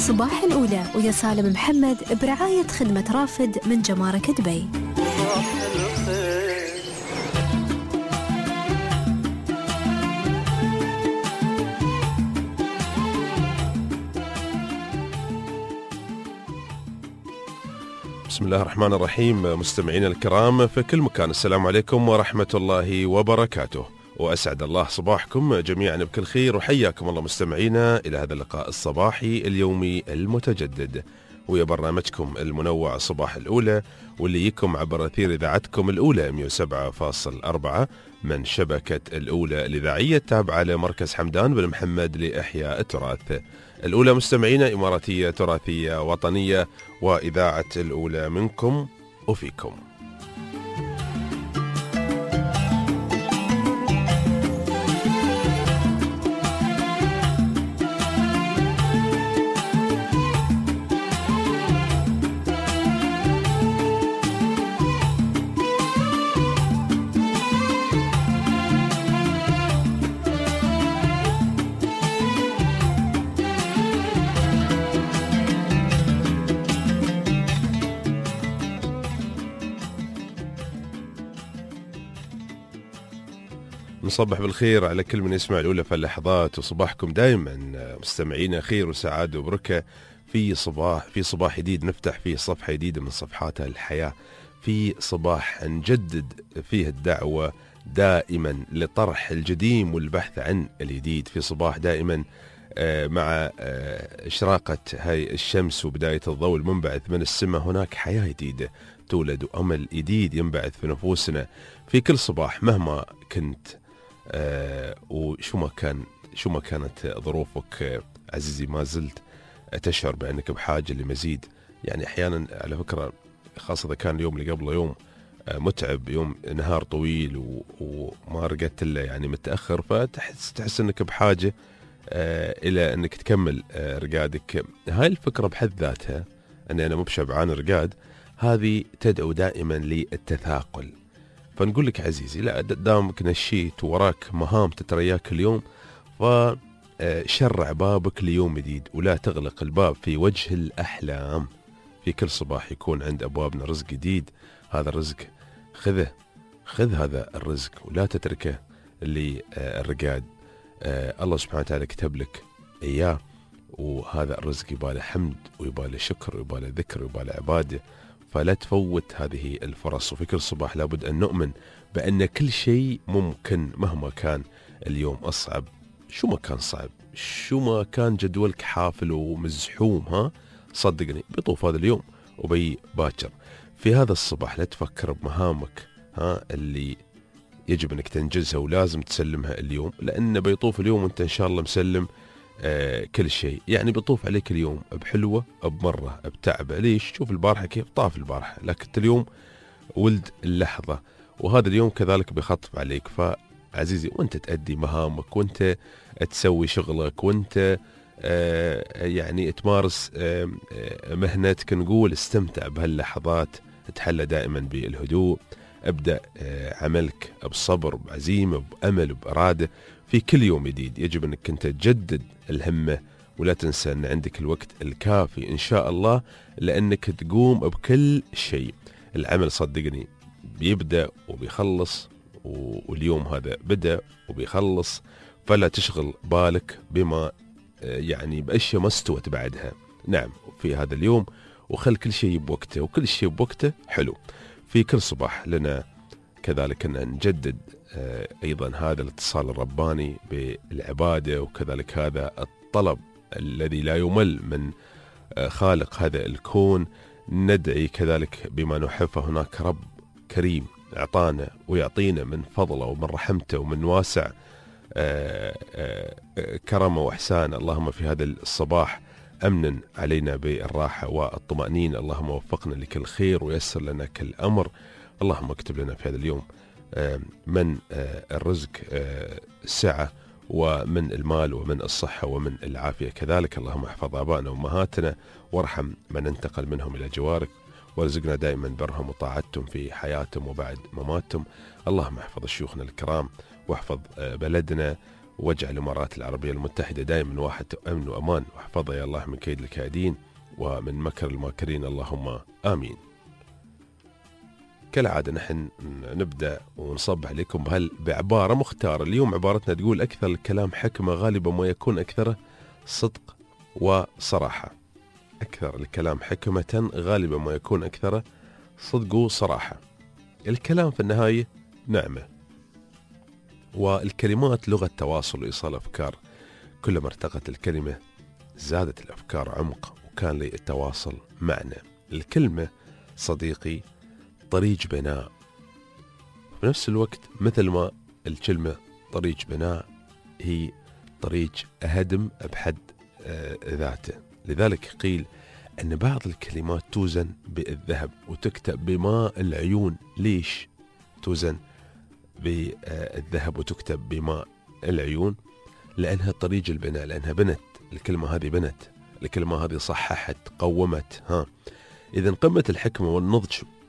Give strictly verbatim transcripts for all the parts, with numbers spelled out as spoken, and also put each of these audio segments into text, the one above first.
صباح الأولى ويا سالم محمد برعاية خدمة رافد من جمارك دبي. بسم الله الرحمن الرحيم. مستمعينا الكرام في كل مكان، السلام عليكم ورحمة الله وبركاته، وأسعد الله صباحكم جميعا بكل خير، وحياكم الله مستمعينا إلى هذا اللقاء الصباحي اليومي المتجدد، ويا برنامجكم المنوع صباح الأولى، واللي يكم عبر أثير إذاعتكم الأولى مئة وسبعة فاصلة أربعة من شبكة الأولى الإذاعية التابعة لمركز حمدان بن محمد لإحياء التراث. الأولى مستمعينا إماراتية تراثية وطنية، وإذاعة الأولى منكم وفيكم. نصبح بالخير على كل من يسمع الأولى في اللحظات، وصباحكم دائما مستمعين خير وسعادة وبركة في صباح في صباح جديد نفتح فيه صفحة جديدة من صفحات الحياة، في صباح نجدد فيه الدعوة دائما لطرح الجديم والبحث عن الجديد، في صباح دائما مع إشراقة هاي الشمس وبداية الضوء المنبعث من السماء هناك حياة جديدة تولد وأمل جديد ينبعث في نفوسنا في كل صباح مهما كنت آه وشو ما كان شو ما كانت ظروفك. آه عزيزي ما زلت تشعر بأنك بحاجة لمزيد، يعني أحيانا على فكرة خاصة إذا كان اليوم اللي قبله يوم آه متعب، يوم نهار طويل وما رقدت إلا يعني متأخر، فتحس تحس أنك بحاجة آه إلى أنك تكمل آه رقادك. هاي الفكرة بحد ذاتها أني أنا مو بشبعان رقاد، هذه تدعو دائما للتثاقل. فنقول لك عزيزي لا دامك نشيت وراك مهام تترياك اليوم، فشرع بابك ليوم جديد، ولا تغلق الباب في وجه الأحلام. في كل صباح يكون عند أبوابنا رزق جديد، هذا الرزق خذه خذ هذا الرزق ولا تتركه للرقاد. الله سبحانه وتعالى كتب لك إياه، وهذا الرزق يباله حمد ويباله شكر ويباله ذكر ويباله عبادة، فلا تفوت هذه الفرص. وفي كل صباح لابد أن نؤمن بأن كل شيء ممكن مهما كان اليوم أصعب، شو ما كان صعب، شو ما كان جدولك حافل ومزحوم، ها صدقني بيطوف هذا اليوم وبي باكر. في هذا الصباح لا تفكر بمهامك ها اللي يجب أنك تنجزها ولازم تسلمها اليوم، لأن بيطوف اليوم وانت إن شاء الله مسلم آه كل شيء، يعني بيطوف عليك اليوم بحلوة بمرة بتعبة. ليش؟ شوف البارحة كيف طاف البارحة، لكن اليوم ولد اللحظة، وهذا اليوم كذلك بيخطف عليك. فعزيزي وانت تأدي مهامك وانت تسوي شغلك وانت آه يعني تمارس آه مهنتك، نقول استمتع بهاللحظات، تحلى دائما بالهدوء، ابدأ آه عملك بصبر بعزيمة بأمل بإرادة. في كل يوم جديد يجب أنك أنت تجدد الهمة، ولا تنسى أن عندك الوقت الكافي إن شاء الله لأنك تقوم بكل شيء. العمل صدقني بيبدأ وبيخلص، واليوم هذا بدأ وبيخلص، فلا تشغل بالك بما يعني بأشياء ما استوت بعدها. نعم في هذا اليوم، وخل كل شيء بوقته، وكل شيء بوقته حلو. في كل صباح لنا كذلك أن نجدد أيضا هذا الاتصال الرباني بالعبادة، وكذلك هذا الطلب الذي لا يمل من خالق هذا الكون. ندعي كذلك بما نحب، هناك رب كريم أعطانا ويعطينا من فضله ومن رحمته ومن واسع كرمه وإحسان. اللهم في هذا الصباح أمنا علينا بالراحة والطمأنينة، اللهم وفقنا لكل خير ويسر لنا كل أمر. اللهم اكتب لنا في هذا اليوم من الرزق السعة، ومن المال، ومن الصحة، ومن العافية كذلك. اللهم احفظ آبائنا وأمهاتنا، وارحم من انتقل منهم إلى جوارك، وارزقنا دائما برهم وطاعتهم في حياتهم وبعد مماتهم. اللهم احفظ شيوخنا الكرام، واحفظ بلدنا، واجعل الإمارات العربية المتحدة دائما واحد أمن وأمان، واحفظها يا الله من كيد الكائدين ومن مكر الماكرين، اللهم آمين. كالعادة نحن نبدأ ونصبح عليكم بهال بعبارة مختارة. اليوم عبارتنا تقول: أكثر الكلام حكمة غالبا ما يكون أكثره صدق وصراحة. أكثر الكلام حكمة غالبا ما يكون أكثره صدق وصراحة. الكلام في النهاية نعمة، والكلمات لغة تواصل وإيصال أفكار. كلما ارتقت الكلمة زادت الأفكار عمق وكان للتواصل معنى. الكلمة صديقي طريق بناء، في نفس الوقت مثل ما الكلمة طريق بناء هي طريق هدم بحد ذاته. لذلك قيل أن بعض الكلمات توزن بالذهب وتكتب بماء العيون. ليش توزن بالذهب وتكتب بماء العيون؟ لأنها طريق البناء، لأنها بنت. الكلمة هذه بنت، الكلمة هذه صححت، قومت. ها إذن قمة الحكمة والنضج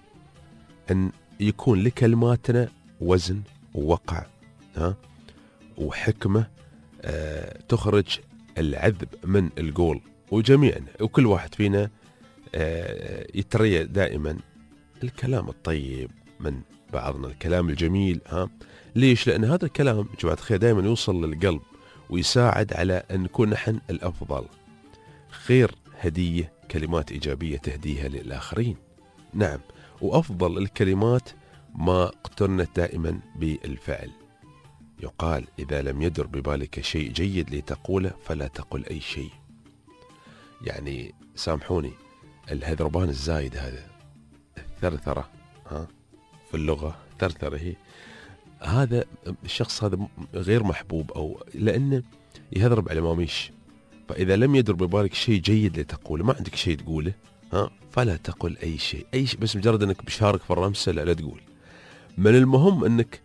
أن يكون لكلماتنا وزن ووقع، ها وحكمة آه تخرج العذب من القول. وجميعنا وكل واحد فينا آه يتريى دائما الكلام الطيب من بعضنا، الكلام الجميل. ها ليش؟ لأن هذا الكلام جماعة الخير دائما يوصل للقلب ويساعد على أن نكون نحن الأفضل. خير هدية كلمات إيجابية تهديها للآخرين. نعم، وأفضل الكلمات ما اقترنت دائما بالفعل. يقال: إذا لم يدر ببالك شيء جيد لتقوله فلا تقل أي شيء. يعني سامحوني، الهذربان الزايد هذا، الثرثرة ها في اللغة، ثرثرة هي، هذا الشخص هذا غير محبوب، أو لأنه يهذرب على ماميش. فإذا لم يدر ببالك شيء جيد لتقوله، ما عندك شيء تقوله، ها فلا تقل أي شيء. أي شيء بس مجرد أنك بشارك في الرمسة لا, لا تقول. من المهم أنك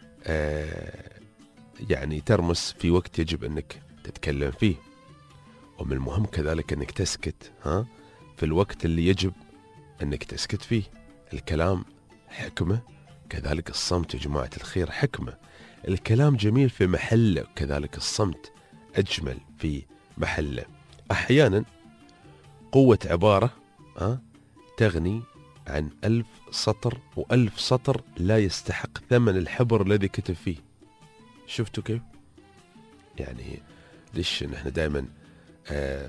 آه يعني ترمس في وقت يجب أنك تتكلم فيه، ومن المهم كذلك أنك تسكت ها في الوقت اللي يجب أنك تسكت فيه. الكلام حكمة، كذلك الصمت يا جماعة الخير حكمة. الكلام جميل في محله، كذلك الصمت أجمل في محله. أحيانا قوة عبارة أه؟ تغني عن ألف سطر، وألف سطر لا يستحق ثمن الحبر الذي كتب فيه. شفتوا كيف؟ يعني ليش نحن دائما آه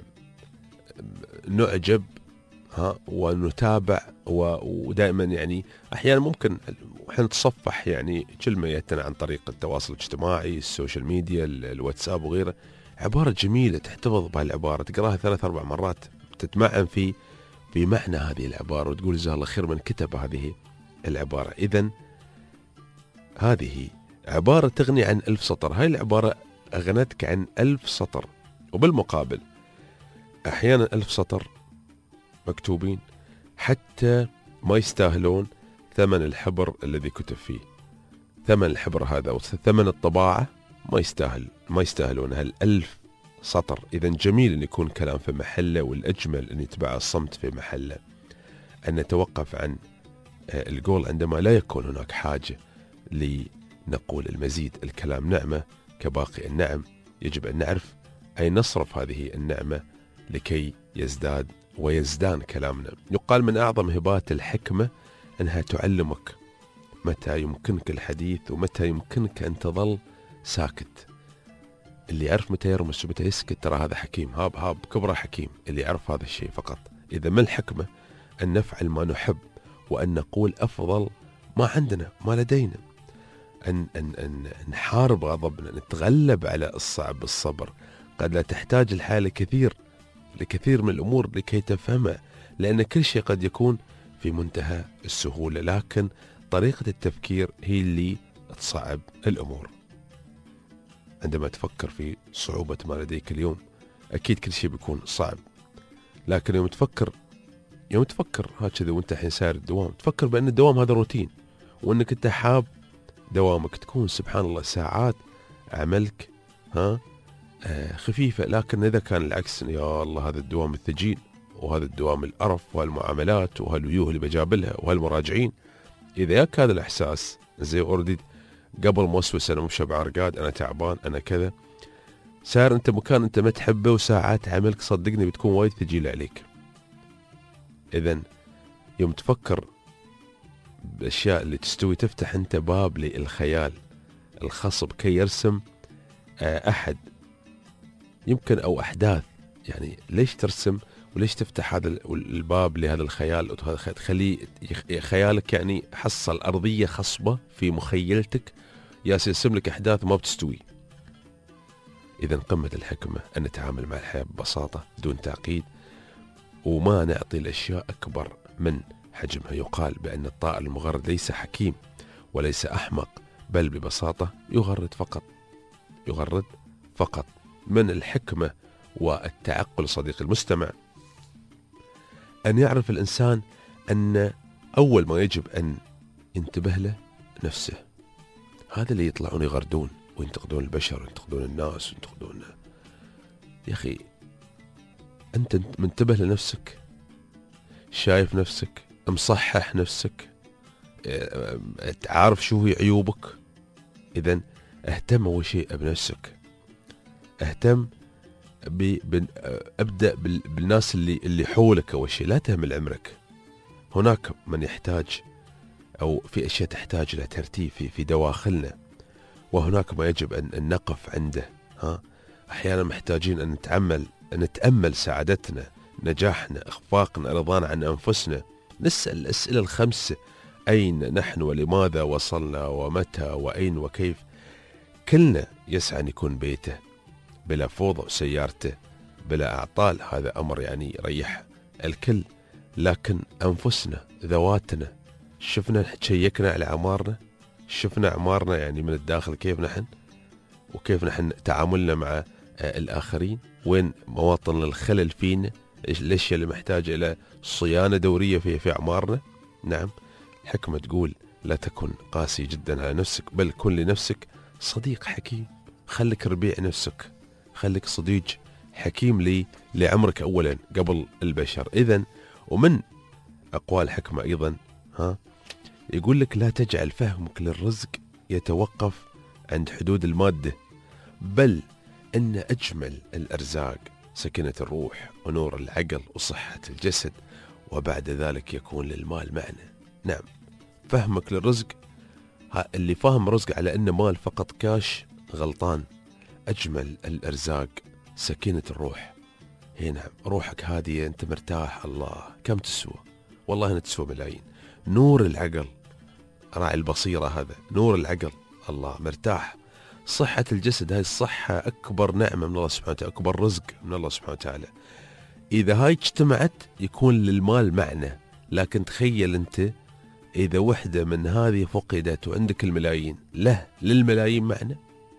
نعجب ها ونتابع، ودائما يعني أحيانا ممكن احنا نتصفح يعني كلمة يأتنا عن طريق التواصل الاجتماعي، السوشيال ميديا، الواتساب وغيره، عبارة جميلة تحتفظ بهالعبارة، تقراها ثلاث أربع مرات، تتمعن في بمعنى هذه العبارة وتقول جزاه الله خير من كتب هذه العبارة. إذن هذه عبارة تغني عن ألف سطر. هاي العبارة أغنتك عن ألف سطر، وبالمقابل أحيانا ألف سطر مكتوبين حتى ما يستاهلون ثمن الحبر الذي كتب فيه. ثمن الحبر هذا وثمن الطباعة ما يستاهل ما يستاهلون هالألف سطر. إذا جميل أن يكون كلام في محله، والأجمل أن يتبع الصمت في محله، أن نتوقف عن القول عندما لا يكون هناك حاجة لنقول المزيد. الكلام نعمة كباقي النعم، يجب أن نعرف أين نصرف هذه النعمة لكي يزداد ويزدان كلامنا. يقال من أعظم هبات الحكمة أنها تعلمك متى يمكنك الحديث ومتى يمكنك أن تظل ساكت. اللي يعرف متى يرمس ومتى يسكت ترى هذا حكيم، هاب هاب كبره حكيم، اللي يعرف هذا الشيء فقط. إذا ما الحكمة؟ أن نفعل ما نحب، وأن نقول أفضل ما عندنا ما لدينا، أن, أن, أن نحارب غضبنا، نتغلب على الصعب بالصبر. قد لا تحتاج الحياة لكثير لكثير من الأمور لكي تفهمها، لأن كل شيء قد يكون في منتهى السهولة، لكن طريقة التفكير هي اللي تصعب الأمور. عندما تفكر في صعوبة ما لديك اليوم أكيد كل شيء بيكون صعب، لكن يوم تفكر يوم تفكر هكذا وانت حين سائر الدوام، تفكر بأن الدوام هذا روتين، وأنك انت حاب دوامك، تكون سبحان الله ساعات عملك ها آه خفيفة. لكن إذا كان العكس، يا الله هذا الدوام الثقيل، وهذا الدوام القرف، وهالمعاملات، وهالوجوه اللي بجابلها، وهالمراجعين، إذا ياك هذا الإحساس زي أوردي قبل موسوس أنا مو بشبعان رقاد، أنا تعبان، أنا كذا. صار أنت مكان أنت ما تحبه وساعات عملك صدقني بتكون وايد ثقيلة عليك. إذن يوم تفكر بالأشياء اللي تستوي تفتح أنت باب للخيال الخصب كي يرسم أحد يمكن أو أحداث. يعني ليش ترسم وليش تفتح هذا الباب لهذا الخيال؟ تخلي خيالك يعني حصل أرضية خصبة في مخيلتك يرسم لك أحداث ما بتستوي. إذن قمة الحكمة أن نتعامل مع الحياة ببساطة دون تعقيد، وما نعطي الأشياء أكبر من حجمها. يقال بأن الطائر المغرد ليس حكيم وليس أحمق، بل ببساطة يغرد فقط، يغرد فقط. من الحكمة والتعقل صديقي المستمع أن يعرف الإنسان أن أول ما يجب أن ينتبه له نفسه. هذا اللي يطلعون يغردون وينتقدون البشر وينتقدون الناس وينتقدون. يا أخي أنت منتبه لنفسك، شايف نفسك، مصحح نفسك، تعرف شو هي عيوبك. إذن اهتم أول شيء بنفسك، اهتم ب... ب... ابدأ بال... بالناس اللي اللي حولك أول شيء، لا تهمل عمرك. هناك من يحتاج أو في أشياء تحتاج إلى ترتيب في في دواخلنا، وهناك ما يجب أن, أن نقف عنده. ها أحيانا محتاجين أن نتأمل أن نتأمل سعادتنا، نجاحنا، إخفاقنا، رضانا عن أنفسنا. نسأل الأسئلة الخمسة: أين نحن ولماذا وصلنا ومتى وأين وكيف. كلنا يسعى أن يكون بيته بلا فوضى وسيارته بلا أعطال، هذا أمر يعني يريح الكل. لكن أنفسنا، ذواتنا، شفنا شيكنا على أعمارنا، شفنا أعمارنا يعني من الداخل كيف نحن، وكيف نحن تعاملنا مع الآخرين، وين مواطن الخلل فينا، الأشياء اللي محتاجة إلى صيانة دورية في في أعمارنا. نعم الحكمة تقول لا تكن قاسي جدا على نفسك، بل كن لنفسك صديق حكيم. خليك ربيع نفسك، خليك صديق حكيم لي لعمرك أولا قبل البشر. إذن ومن أقوال الحكمة أيضا ها يقول لك لا تجعل فهمك للرزق يتوقف عند حدود المادة، بل أن أجمل الأرزاق سكينة الروح ونور العقل وصحة الجسد، وبعد ذلك يكون للمال معنى. نعم فهمك للرزق، اللي فاهم رزق على أنه مال فقط كاش غلطان. أجمل الأرزاق سكينة الروح. هي نعم روحك هادية، أنت مرتاح، الله كم تسوى؟ والله أنها تسوى ملايين. نور العقل، راعي البصيرة هذا نور العقل، الله مرتاح. صحة الجسد، هاي الصحة أكبر نعمة من الله سبحانه وتعالى، أكبر رزق من الله سبحانه وتعالى. إذا هاي اجتمعت يكون للمال معنى. لكن تخيل أنت إذا وحدة من هذه فقدت وعندك الملايين، له للملايين معنى.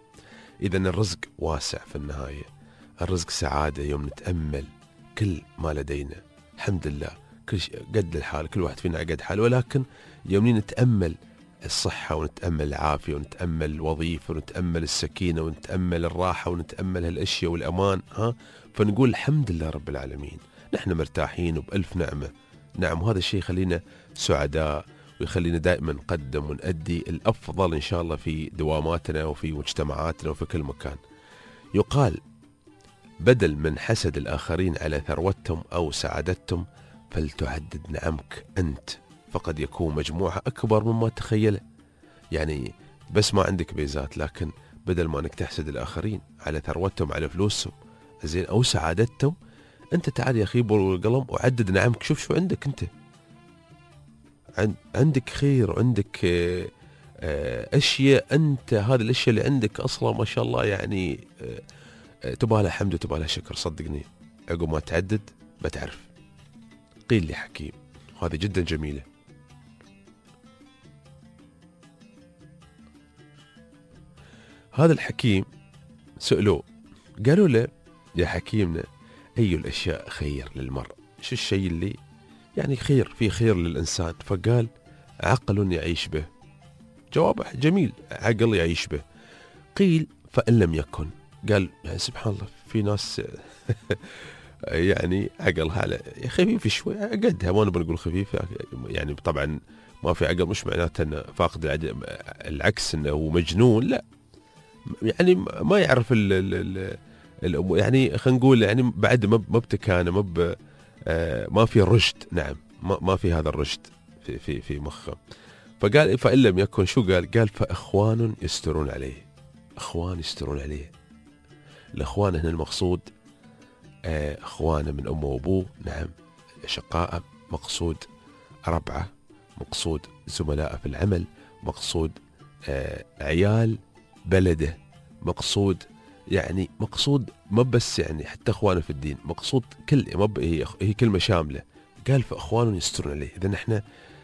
إذن الرزق واسع في النهاية، الرزق سعادة يوم نتأمل كل ما لدينا. الحمد لله كل شيء قد الحال، كل واحد فينا قد حال، ولكن يوم نتأمل الصحة ونتأمل العافية ونتأمل الوظيفة ونتأمل السكينة ونتأمل الراحة ونتأمل هالأشياء والأمان، ها فنقول الحمد لله رب العالمين نحن مرتاحين وبألف نعمة. نعم وهذا الشيء يخلينا سعداء ويخلينا دائما نقدم ونأدي الأفضل إن شاء الله في دواماتنا وفي مجتمعاتنا وفي كل مكان. يقال بدل من حسد الآخرين على ثروتهم أو سعادتهم فلتعدد نعمك أنت، فقد يكون مجموعة أكبر مما تخيله. يعني بس ما عندك بيزات، لكن بدل ما أنك تحسد الآخرين على ثروتهم على فلوسهم زين أو سعادتهم، أنت تعال يا أخي بالقلم وعدد نعمك. شوف شو عندك أنت، عندك خير وعندك أشياء، أنت هذه الأشياء اللي عندك أصلا ما شاء الله يعني تبغى لها حمد وتبغى لها شكر. صدقني عقب ما تعدد بتعرف. قيل لي حكيم، هذه جدا جميلة. هذا الحكيم سألوه قالوا له يا حكيمنا أي الأشياء خير للمرء؟ شو الشيء اللي يعني خير في خير للإنسان؟ فقال عقل يعيش به. جوابه جميل، عقل يعيش به. قيل فإن لم يكن؟ قال يعني سبحان الله في ناس يعني عقلها على خفيف شوي قدها، ما نبغى نقول خفيف يعني طبعا ما في عقل مش معناته انه فاقد العقل، العكس انه هو مجنون، لا يعني ما يعرف ال ال ال يعني خلينا نقول يعني بعد ما بتكانه ما ما في رشد. نعم ما ما في هذا الرشد في في في مخه. فقال فإن لم يكن شو قال؟ قال فإخوان يسترون عليه. إخوان يسترون عليه. الإخوان هنا المقصود إخوانه من أمه وأبوه، نعم شقاء، مقصود ربعه، مقصود زملاء في العمل، مقصود عيال بلده، مقصود يعني مقصود ما بس يعني حتى إخوانه في الدين، مقصود كل ما هي هي كلمة شاملة. قال فإخوان يسترون عليه. إذا نحن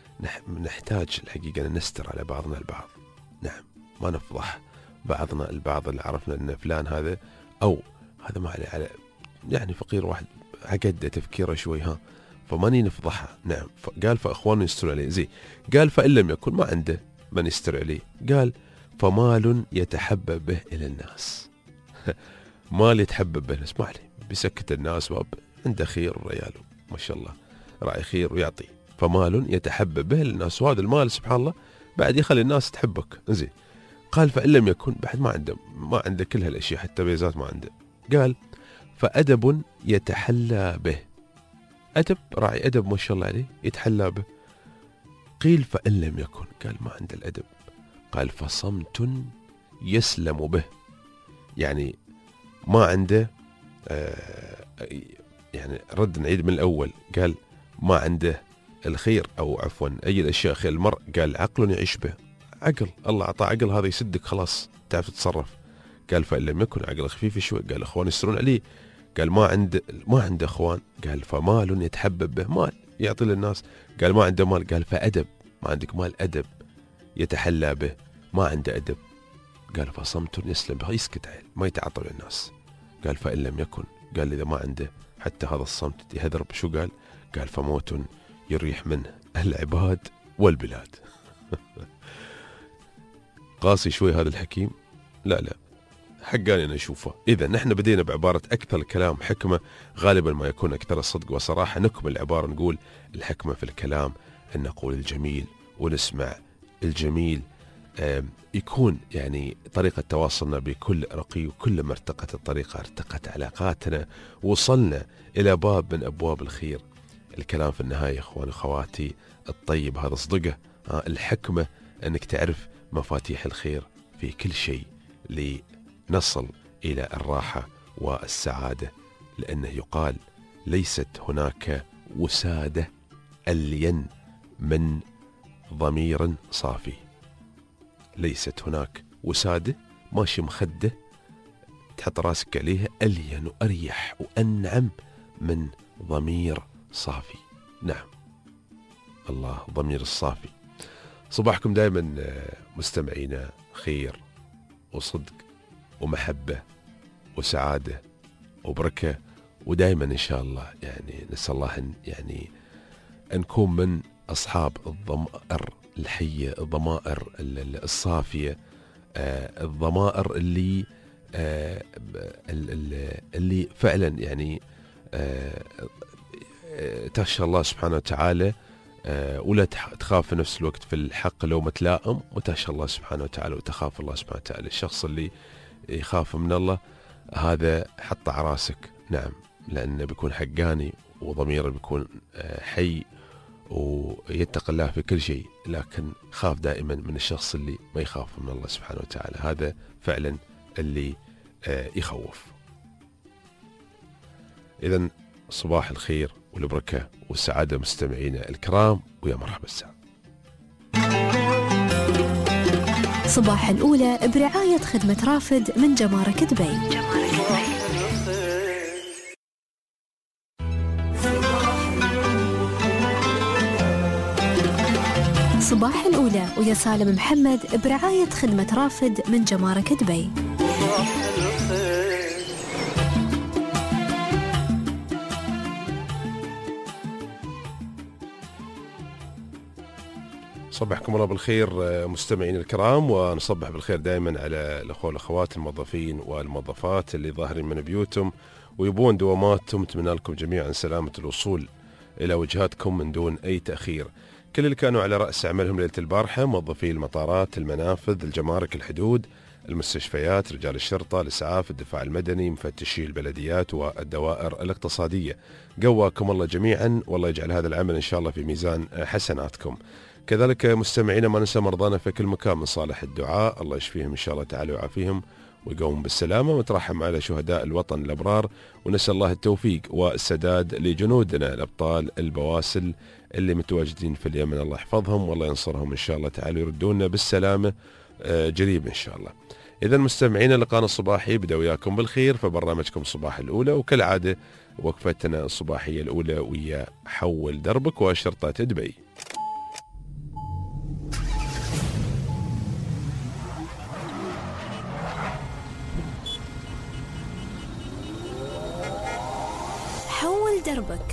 نحتاج الحقيقة أن نستر على بعضنا البعض، نعم ما نفضح بعضنا البعض اللي عرفنا أن فلان هذا أو هذا ما عليه على يعني فقير واحد عقد تفكيره شوي ها فماني نفضحها. نعم قال فإخوان يستر عليه زي. قال فإن لم يكن ما عنده من يستر عليه، قال فمال يتحبب به إلى الناس. مال يتحبب به الناس ما عليه، بيسكت الناس باب عنده خير رياله ما شاء الله راعي خير ويعطي. فمال يتحبب به للناس، وهذا المال سبحان الله بعد يخلي الناس تحبك زين. قال فإن لم يكن بعد ما عنده ما عنده كل هالأشياء حتى بيزات ما عنده. قال فأدب يتحلى به. أدب راعي أدب ما شاء الله عليه يتحلى به. قيل فإن لم يكن، قال ما عنده الأدب. قال فصمت يسلم به. يعني ما عنده آه يعني رد نعيد من الأول. قال ما عنده الخير أو عفوا أي الأشياء خير المرء. قال عقل يعيش به. عقل الله أعطاه عقل هذا يسدك خلاص تعرف تتصرف. قال فإن لم يكن عقل خفيف شوي. قال أخوان يسرون عليه. قال ما عنده ما عنده أخوان. قال فمال يتحبب به، مال يعطي للناس. قال ما عنده مال. قال فأدب، ما عندك مال أدب يتحلى به، ما عنده أدب. قال فصمت يسلم به، يسكت عيل ما يتعاطى للناس. قال فإن لم يكن، قال إذا ما عنده حتى هذا الصمت يهذر. شو قال؟ قال فموت يريح منه العباد والبلاد. قاسي شوي هذا الحكيم؟ لا لا حقاني أنا أشوفه. إذا نحن بدينا بعبارة أكثر الكلام حكمة، غالبا ما يكون أكثر الصدق وصراحة. نكمل العبارة نقول الحكمة في الكلام أن نقول الجميل ونسمع الجميل. يكون يعني طريقة تواصلنا بكل رقي، وكل ما ارتقت الطريقة ارتقت علاقاتنا، وصلنا إلى باب من أبواب الخير. الكلام في النهاية إخواني أخواتي الطيب هذا صدقه. الحكمة أنك تعرف مفاتيح الخير في كل شيء لنصل إلى الراحة والسعادة. لأنه يقال ليست هناك وسادة ألين من ضمير صافي. ليست هناك وسادة ماشي مخدة تحط راسك عليها ألين وأريح وأنعم من ضمير صافي. نعم الله ضمير الصافي. صباحكم دائما مستمعينا خير وصدق ومحبة وسعادة وبركة، ودائما إن شاء الله يعني نسأل الله أن يعني أن نكون من أصحاب الضمائر الحية، الضمائر الصافية، الضمائر اللي اللي فعلا يعني تخشى الله سبحانه وتعالى، ولا تخاف في نفس الوقت في الحق لو متلائم، وتخشى الله سبحانه وتعالى وتخاف الله سبحانه وتعالى. الشخص اللي يخاف من الله هذا حطه على راسك. نعم لأنه بيكون حقاني وضميره بيكون حي ويتقى الله في كل شيء، لكن خاف دائما من الشخص اللي ما يخاف من الله سبحانه وتعالى. هذا فعلا اللي يخوف. إذن صباح الخير والبركة والسعادة مستمعينا الكرام، ويا مرحبا الساعة. صباح الأولى برعاية خدمة رافد من جمارك دبي. صباح الأولى ويا سالم محمد برعاية خدمة رافد من جمارك دبي. صبحكم الله بالخير مستمعين الكرام، ونصبح بالخير دائما على الأخوة والأخوات الموظفين والموظفات اللي ظاهرين من بيوتهم ويبون دواماتهم. نتمنى لكم جميعا سلامة الوصول إلى وجهاتكم من دون أي تأخير. كل اللي كانوا على رأس عملهم ليلة البارحة موظفي المطارات، المنافذ، الجمارك، الحدود، المستشفيات، رجال الشرطة، الإسعاف، الدفاع المدني، مفتشي البلديات والدوائر الاقتصادية. قواكم الله جميعا، والله يجعل هذا العمل إن شاء الله في ميزان حسناتكم. كذلك مستمعينا ما ننسى مرضانا في كل مكان من صالح الدعاء، الله يشفيهم إن شاء الله تعالى ويعافيهم ويقوم بالسلامة، ونترحم على شهداء الوطن الأبرار، ونسأل الله التوفيق والسداد لجنودنا الأبطال البواسل اللي متواجدين في اليمن، الله يحفظهم والله ينصرهم إن شاء الله تعالى، يردونا بالسلامة قريب إن شاء الله. إذا مستمعينا لقانا الصباحي بدأ وياكم بالخير في برنامجكم صباح الأولى، وكالعادة وقفتنا الصباحية الأولى ويا حول دربك وشرطة دبي. حول دربك.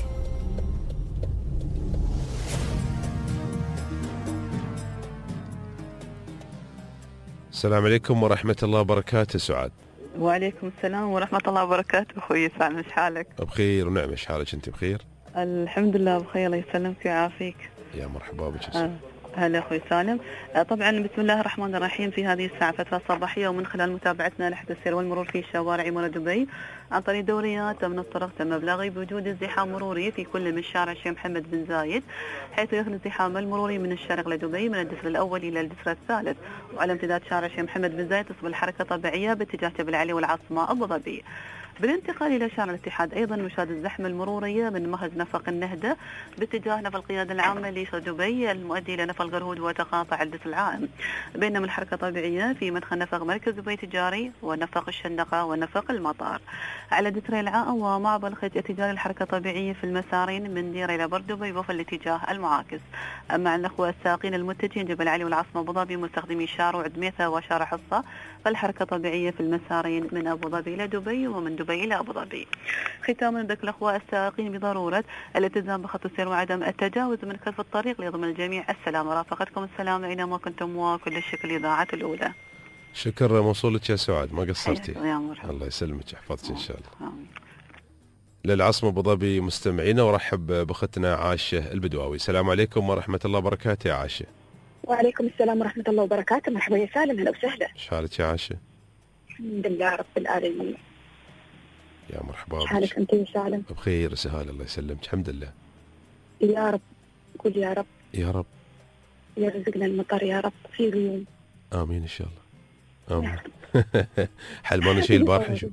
السلام عليكم ورحمة الله وبركاته. سعاد. وعليكم السلام ورحمة الله وبركاته. أخوي سالم، إيش حالك؟ بخير ونعم. إيش حالك أنت؟ بخير الحمد لله بخير، الله يسلمك ويعافيك. يا مرحبا بك. آه. هلا أخوي سالم. آه طبعا بسم الله الرحمن الرحيم. في هذه الساعة فترة صباحية، ومن خلال متابعتنا لحدث السير والمرور في شوارع مدينة دبي عن طريق دوريات من الطرق تم إبلاغي بوجود ازدحام مروري في كل من شارع الشيخ محمد بن زايد، حيث يخرج الازدحام المروري من الشارق لدبي من الجسر الأول إلى الجسر الثالث، وعلى امتداد شارع الشيخ محمد بن زايد تصبح الحركة طبيعية باتجاه جبل علي والعاصمة أبو ظبي. بالانتقال إلى شارع الاتحاد أيضا مشاهد الزحمة المرورية من مخرج نفق النهدة باتجاه نفق القيادة العامة لشرق دبي المؤدي إلى نفق القرهود وتقاطع الدس العام، بينما الحركة طبيعية في مدخل نفق مركز دبي التجاري ونفق الشندقة ونفق المطار. على دثري العائم ومعبر الخيط التجاري الحركة طبيعية في المسارين من ديرة إلى برد دبي وفي الاتجاه المعاكس. أما عن الأخوة الساقين المتجهين جبل علي والعاصمة أبو ظبي مستخدمي شارع دميثة وشارع حصة، فالحركة طبيعية في المسارين من أبو ظبي إلى دبي ومن دبي إلى أبو ظبي. ختاما ذكر الأخوة السائقين بضرورة الالتزام بخط السير وعدم التجاوز من كلف الطريق ليضمن الجميع السلامة. رافقتكم السلامة أينما كنتم، وكل الشكر لإذاعة الأولى. شكر موصولك يا سعاد، ما قصرتي. الله يسلمك يحفظك إن شاء الله. آمين. للعاصمة أبو ظبي مستمعينا، ورحب بأختنا عاشة البدواوي. السلام عليكم ورحمة الله وبركاته يا عاشة. وعليكم السلام ورحمة الله وبركاته. مرحبا يا سالم، هلا وسهلا. ايش حالك يا عاشة؟ الحمد لله رب العالمين. يا مرحبا. ايش حالك انت يا سالم؟ بخير سهال الله يسلمك. الحمد لله. يا رب، قول يا رب. يا رب يرزقنا المطر يا رب في غيوم. آمين إن شاء الله. آمين. حلمان شيء البارحة شو؟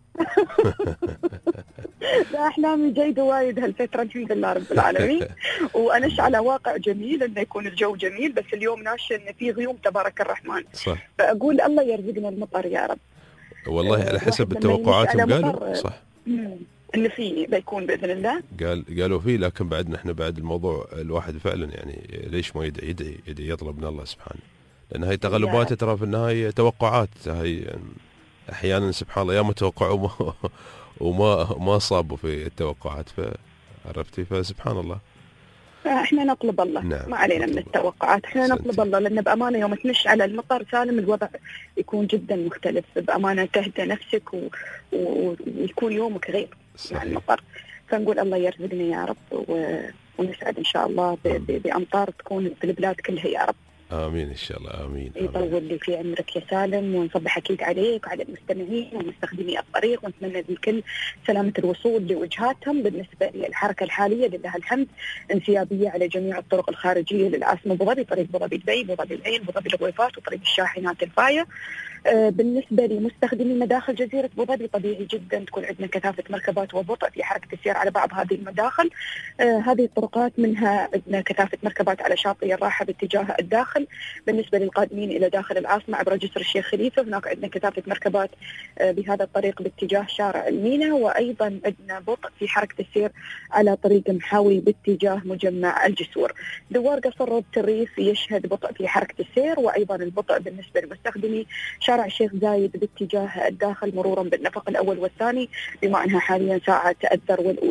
لا أحلامي جيدة وايد هالفترة الحمد لله رب العالمين. وأنش على واقع جميل إنه يكون الجو جميل، بس اليوم ناشئ إن في غيوم تبارك الرحمن. صح. فأقول الله يرزقنا المطر يا رب. والله على حسب التوقعات قالوا صح. اللي فيه بيكون بإذن الله. قال قالوا فيه، لكن بعد نحن بعد الموضوع الواحد فعلا يعني ليش ما يدعي يدعي, يدعي يطلب من الله سبحانه، لأن هاي تغلبات ترى في النهاية توقعات، هاي أحيانا سبحان الله يا متوقع وما وما ما صابوا في التوقعات، فعرفتي فسبحان الله. احنا نطلب الله. نعم. ما علينا من التوقعات، احنا سنتي. نطلب الله، لأن بأمانة يوم تنش على المطر سالم الوضع يكون جدا مختلف، بأمانة تهدى نفسك و... و... ويكون يومك غير مع المطر. فنقول الله يرزقنا يا رب و... ونسعد إن شاء الله ب... ب... بأمطار تكون في البلاد كلها يا رب. آمين إن شاء الله. آمين. يطول لي في عمرك يا سالم، ونصبح أكيد عليك وعلى المستمعين ومستخدمي الطريق، ونتمنى للكل سلامة الوصول لوجهاتهم. بالنسبة للحركة الحالية لله الحمد انسيابية على جميع الطرق الخارجية للعاصمة أبو ظبي، طريق أبو ظبي دبي، أبو ظبي العين، أبو ظبي الغويفات، وطريق الشاحنات الفاية. آه بالنسبة لمستخدمي مداخل جزيرة أبو ظبي طبيعي جدا تكون عندنا كثافة مركبات وبطء في حركة السير على بعض هذه المداخل. آه هذه الطرقات منها عندنا كثافة مركبات على شاطئ الراحة باتجاه الداخل. بالنسبة للقادمين إلى داخل العاصمة عبر جسر الشيخ خليفة هناك عندنا كثافة مركبات بهذا الطريق باتجاه شارع المينا، وأيضا عندنا بطء في حركة السير على طريق محاوي باتجاه مجمع الجسور. دوار قصر روضة الريف يشهد بطء في حركة السير، وأيضا البطء بالنسبة لمستخدمي شارع الشيخ زايد باتجاه الداخل مرورا بالنفق الأول والثاني، بما أنها حاليا ساعة الذروة الأولى.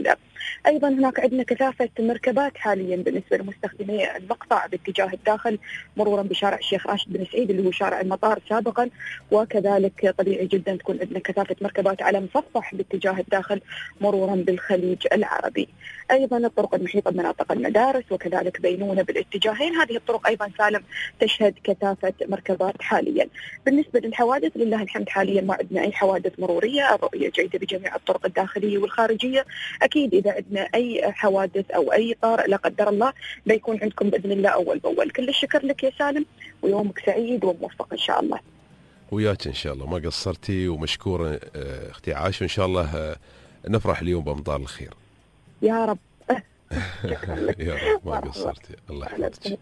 أيضا هناك عندنا كثافة مركبات حاليا بالنسبة لمستخدمي المقطع باتجاه الداخل مرورا بشارع الشيخ راشد بن سعيد اللي هو شارع المطار سابقا، وكذلك طبيعي جدا تكون عندنا كثافة مركبات على مصفح باتجاه الداخل مرورا بالخليج العربي. أيضا الطرق المحيطة بمناطق المدارس وكذلك بينونة بالاتجاهين، هذه الطرق أيضا سالم تشهد كثافة مركبات حاليا. بالنسبة للحوادث لله الحمد حاليا ما عندنا أي حوادث مرورية، الرؤية جيدة بجميع الطرق الداخلية والخارجية. أكيد إذا عندنا أي حوادث أو أي طارئ لا قدر الله بيكون عندكم بإذن الله أول بأول. كل الشكر لك يا سالم ويومك سعيد وموفق إن شاء الله. وياك إن شاء الله، ما قصرتي ومشكورة أختي عاش، وإن شاء الله نفرح اليوم بأمطار الخير يا رب. يا رب ما قصرتي، الله يحفظك.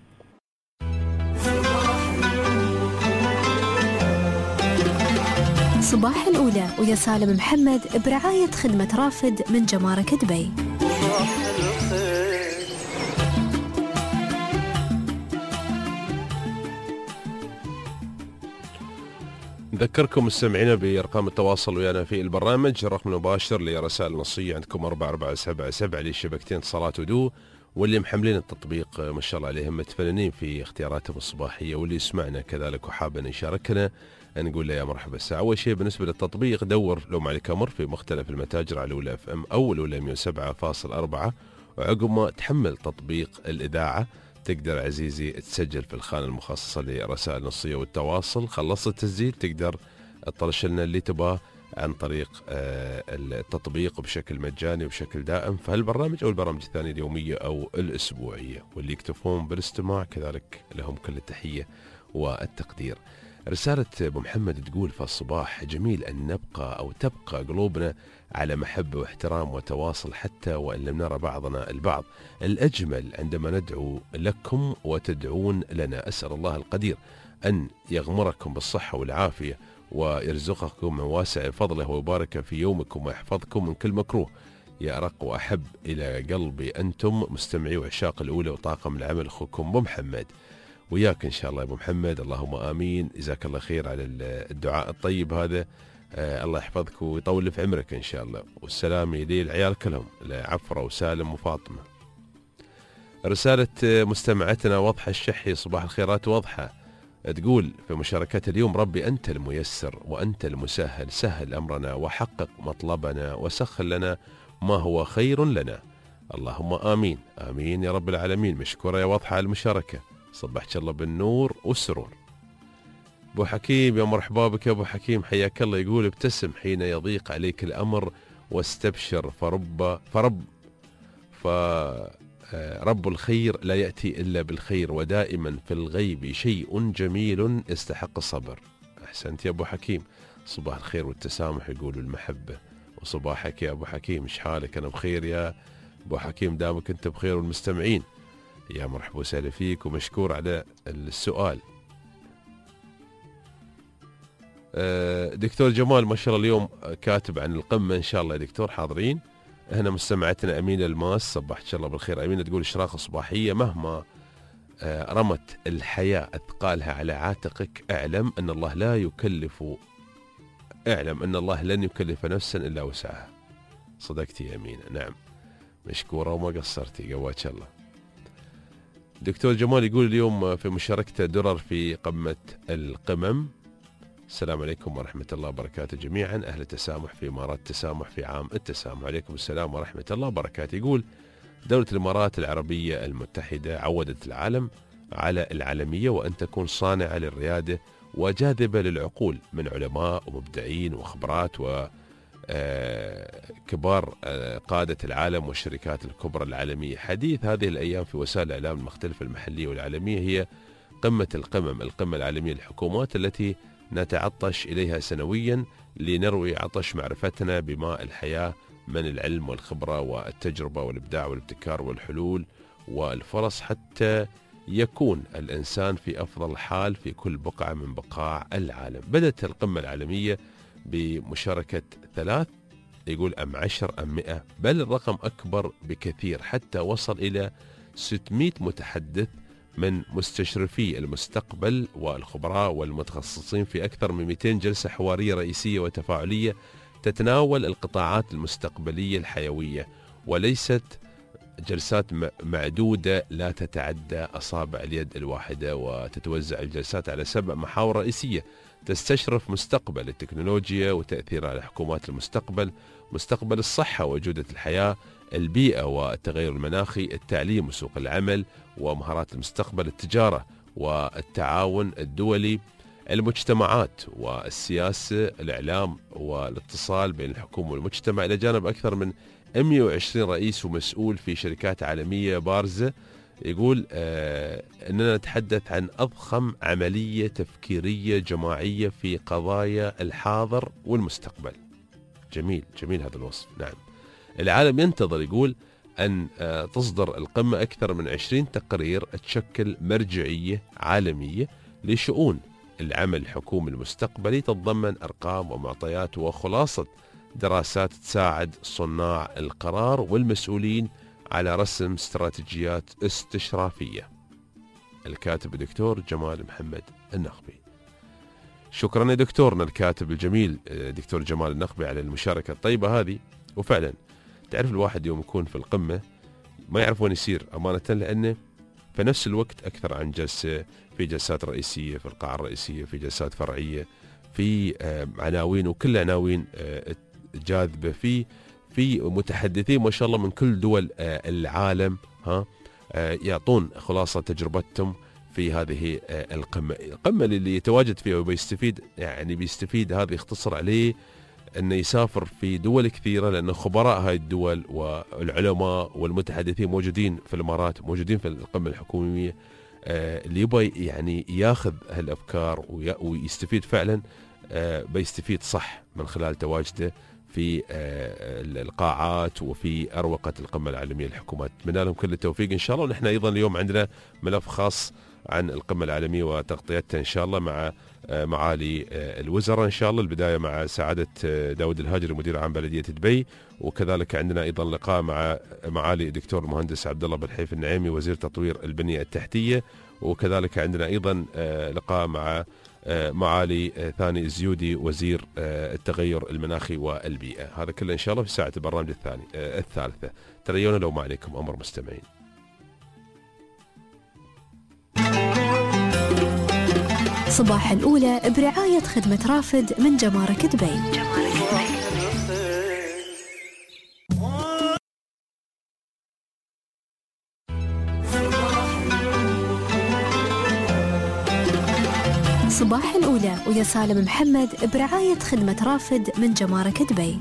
صباح الأولى ويا سالم محمد برعاية خدمة رافد من جمارك دبي. نذكركم مستمعينا بأرقام التواصل ويانا في البرنامج. الرقم المباشر لرسائل نصية عندكم أربعة أربعة سبعة سبعة لشبكتين اتصالات ودو، واللي محملين التطبيق ما شاء الله عليهم متفننين في اختياراتهم الصباحية، واللي يسمعنا كذلك وحاب أن يشاركنا نقول له يا مرحبا الساعة. أول شيء بالنسبة للتطبيق دور لو معك أمر في مختلف المتاجر على الأولى اف ام أو الأولى مئة وسبعة فاصلة أربعة، وعقب ما تحمل تطبيق الإذاعة تقدر عزيزي تسجل في الخانة المخصصة لرسائل النصية والتواصل. خلصت التسجيل تقدر تطرش لنا اللي تباه عن طريق التطبيق بشكل مجاني وبشكل دائم في هالبرنامج أو البرامج الثانية اليومية أو الأسبوعية، واللي يكتفون بالاستماع كذلك لهم كل التحية والتقدير. رسالة أبو محمد تقول في الصباح: جميل أن نبقى أو تبقى قلوبنا على محبة واحترام وتواصل حتى وإن لم نرى بعضنا البعض. الأجمل عندما ندعو لكم وتدعون لنا. أسأل الله القدير أن يغمركم بالصحة والعافية ويرزقكم من واسع فضله ويبارك في يومكم ويحفظكم من كل مكروه. يا أرق وأحب إلى قلبي أنتم مستمعي وعشاق الأولى وطاقم العمل أخوكم أبو محمد. وياك إن شاء الله يا أبو محمد، اللهم آمين. جزاك الله خير على الدعاء الطيب هذا. آه الله يحفظك ويطول في عمرك إن شاء الله. والسلام لي العيال كلهم، لعفرة وسالم وفاطمة. رسالة مستمعتنا وضحة الشحي: صباح الخيرات وضحة، تقول في مشاركة اليوم: ربي أنت الميسر وأنت المسهل، سهل أمرنا وحقق مطلبنا وسخر لنا ما هو خير لنا. اللهم آمين آمين يا رب العالمين. مشكورة يا وضحة على المشاركة، صبحك الله بالنور والسرور. أبو حكيم يا مرحبا بك يا أبو حكيم، حياك الله. يقول: ابتسم حين يضيق عليك الأمر واستبشر فرب فرب فرب الخير لا يأتي إلا بالخير، ودائما في الغيب شيء جميل يستحق الصبر. أحسنت يا أبو حكيم. صباح الخير والتسامح يقول المحبة. وصباحك يا أبو حكيم، إيش حالك؟ أنا بخير يا أبو حكيم، دامك أنت بخير والمستمعين. يا مرحبا وسهلا فيك ومشكور على السؤال. دكتور جمال ما شاء الله اليوم كاتب عن القمة، إن شاء الله يا دكتور حاضرين. هنا مستمعتنا أمينة الماس، صبحت الله بالخير أمينة. تقول: إشراقة صباحية: مهما رمت الحياة أثقالها على عاتقك اعلم أن الله لا يكلف اعلم أن الله لن يكلف نفسا إلا وسعها. صدقتي يا أمينة، نعم مشكورة وما قصرتي، قواك الله. دكتور جمال يقول اليوم في مشاركته درر في قمة القمم. السلام عليكم ورحمة الله وبركاته جميعا، أهل التسامح في إمارات التسامح في عام التسامح. عليكم السلام ورحمة الله وبركاته. يقول: دولة الإمارات العربية المتحدة عودت العالم على العالمية وأن تكون صانعة للريادة وجاذبة للعقول من علماء ومبدعين وخبرات و كبار قادة العالم والشركات الكبرى العالمية. حديث هذه الأيام في وسائل الإعلام المختلفة المحلية والعالمية هي قمة القمم، القمة العالمية للحكومات التي نتعطش إليها سنويا لنروي عطش معرفتنا بماء الحياة من العلم والخبرة والتجربة والإبداع والابتكار والحلول والفرص، حتى يكون الإنسان في أفضل حال في كل بقعة من بقاع العالم. بدأت القمة العالمية بمشاركة ثلاث يقول أم عشر أم مئة، بل الرقم أكبر بكثير حتى وصل إلى ستمائة متحدث من مستشرفي المستقبل والخبراء والمتخصصين في أكثر من مئتين جلسة حوارية رئيسية وتفاعلية تتناول القطاعات المستقبلية الحيوية وليست جلسات معدودة لا تتعدى أصابع اليد الواحدة، وتتوزع الجلسات على سبع محاور رئيسية تستشرف مستقبل التكنولوجيا وتأثيرها على حكومات المستقبل، مستقبل الصحة وجودة الحياة، البيئة والتغير المناخي، التعليم وسوق العمل ومهارات المستقبل، التجارة والتعاون الدولي، المجتمعات والسياسة، الإعلام والاتصال بين الحكومة والمجتمع، إلى جانب أكثر من مئة وعشرين رئيس ومسؤول في شركات عالمية بارزة. يقول آه أننا نتحدث عن أضخم عملية تفكيرية جماعية في قضايا الحاضر والمستقبل. جميل جميل هذا الوصف. نعم، العالم ينتظر يقول أن آه تصدر القمة أكثر من عشرين تقرير تشكل مرجعية عالمية لشؤون العمل الحكومي المستقبلي، تتضمن أرقام ومعطيات وخلاصة دراسات تساعد صناع القرار والمسؤولين على رسم استراتيجيات استشرافية. الكاتب الدكتور جمال محمد النخبي. شكرا يا دكتورنا الكاتب الجميل دكتور جمال النخبي على المشاركة الطيبة هذه. وفعلا تعرف الواحد يوم يكون في القمة ما يعرف وين يصير أمانة، لأنه في نفس الوقت أكثر عن جلسة، في جلسات رئيسية في القاعة الرئيسية، في جلسات فرعية، في عناوين، وكل عناوين جاذبة، في في متحدثين ما شاء الله من كل دول العالم ها يعطون خلاصة تجربتهم في هذه القمة. القمة اللي يتواجد فيها وبيستفيد، يعني بيستفيد هذا يختصر عليه أنه يسافر في دول كثيرة، لأن خبراء هاي الدول والعلماء والمتحدثين موجودين في الإمارات، موجودين في القمة الحكومية. اللي يبغى يعني ياخذ هالأفكار ويستفيد فعلا بيستفيد صح من خلال تواجده في القاعات وفي أروقة القمة العالمية للحكومات. أتمنى لهم كل التوفيق إن شاء الله. ونحن أيضا اليوم عندنا ملف خاص عن القمة العالمية وتغطيتها إن شاء الله مع معالي الوزراء إن شاء الله. البداية مع سعادة داود الهاجري مدير عام بلدية دبي، وكذلك عندنا أيضا لقاء مع معالي الدكتور المهندس عبد الله بن حيف النعيمي وزير تطوير البنية التحتية، وكذلك عندنا أيضا لقاء مع معالي ثاني الزيودي وزير التغير المناخي والبيئة. هذا كله إن شاء الله في ساعة البرنامج الثاني الثالثة. تريونا لو ما عليكم أمر مستمعين. صباح الأولى برعاية خدمة رافد من جمارك دبي. صباح الأولى ويا سالم محمد برعاية خدمة رافد من جمارك دبي.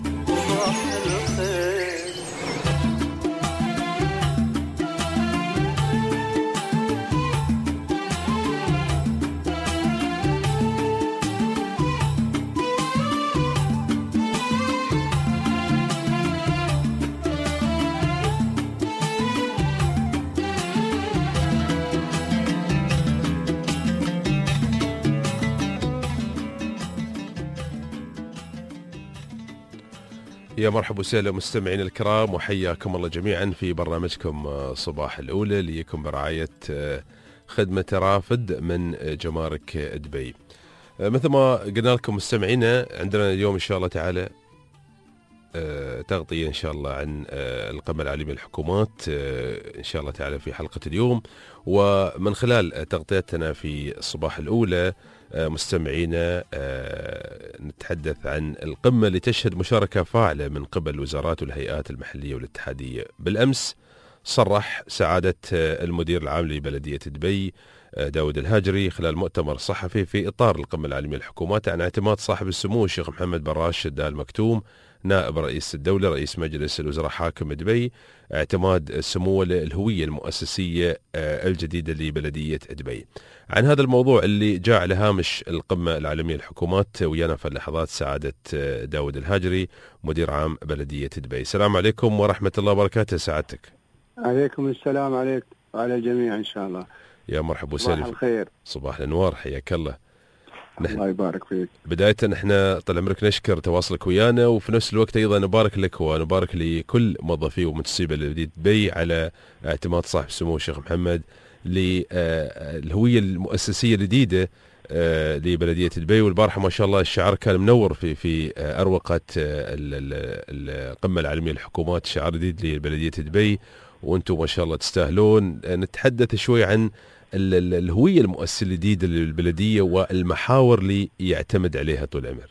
يا مرحبا وسهلا مستمعين الكرام، وحياكم الله جميعا في برنامجكم صباح الأولى ليكم برعاية خدمة رافد من جمارك دبي. مثل ما قلنا لكم مستمعينا، عندنا اليوم إن شاء الله تعالى تغطية إن شاء الله عن القمة العالمية للحكومات إن شاء الله تعالى في حلقة اليوم. ومن خلال تغطيتنا في الصباح الأولى مستمعينا نتحدث عن القمة اللي تشهد مشاركة فاعلة من قبل الوزارات والهيئات المحلية والاتحادية. بالأمس صرح سعادة المدير العام لبلدية دبي داود الهاجري خلال مؤتمر صحفي في إطار القمة العالمية للحكومات عن اعتماد صاحب السمو الشيخ محمد بن راشد آل مكتوم نائب رئيس الدولة رئيس مجلس الوزراء حاكم دبي، اعتماد سموه للهوية المؤسسية الجديدة لبلدية دبي. عن هذا الموضوع اللي جاء على هامش القمة العالمية للحكومات ويانا في اللحظات سعادة داود الهاجري مدير عام بلدية دبي. السلام عليكم ورحمة الله وبركاته. سعادتك. عليكم السلام عليك وعلى الجميع إن شاء الله. يا مرحبا وسهلا. صباح الخير. صباح الأنوار، حياك الله. الله يبارك فيك. بداية احنا طال عمرك نشكر تواصلك ويانا، وفي نفس الوقت ايضا نبارك لك ونبارك لكل موظفي ومنتسبي بلدية دبي على اعتماد صاحب السمو الشيخ محمد للهوية المؤسسية الجديدة آه لبلدية دبي. والبارحة ما شاء الله الشعار كان منور في في آه أروقة آه القمة العالمية للحكومات، شعار جديد لبلدية دبي، وأنتم ما شاء الله تستاهلون. آه نتحدث شوي عن الهوية المؤسسة الجديدة للبلدية والمحاور اللي يعتمد عليها طول العمر.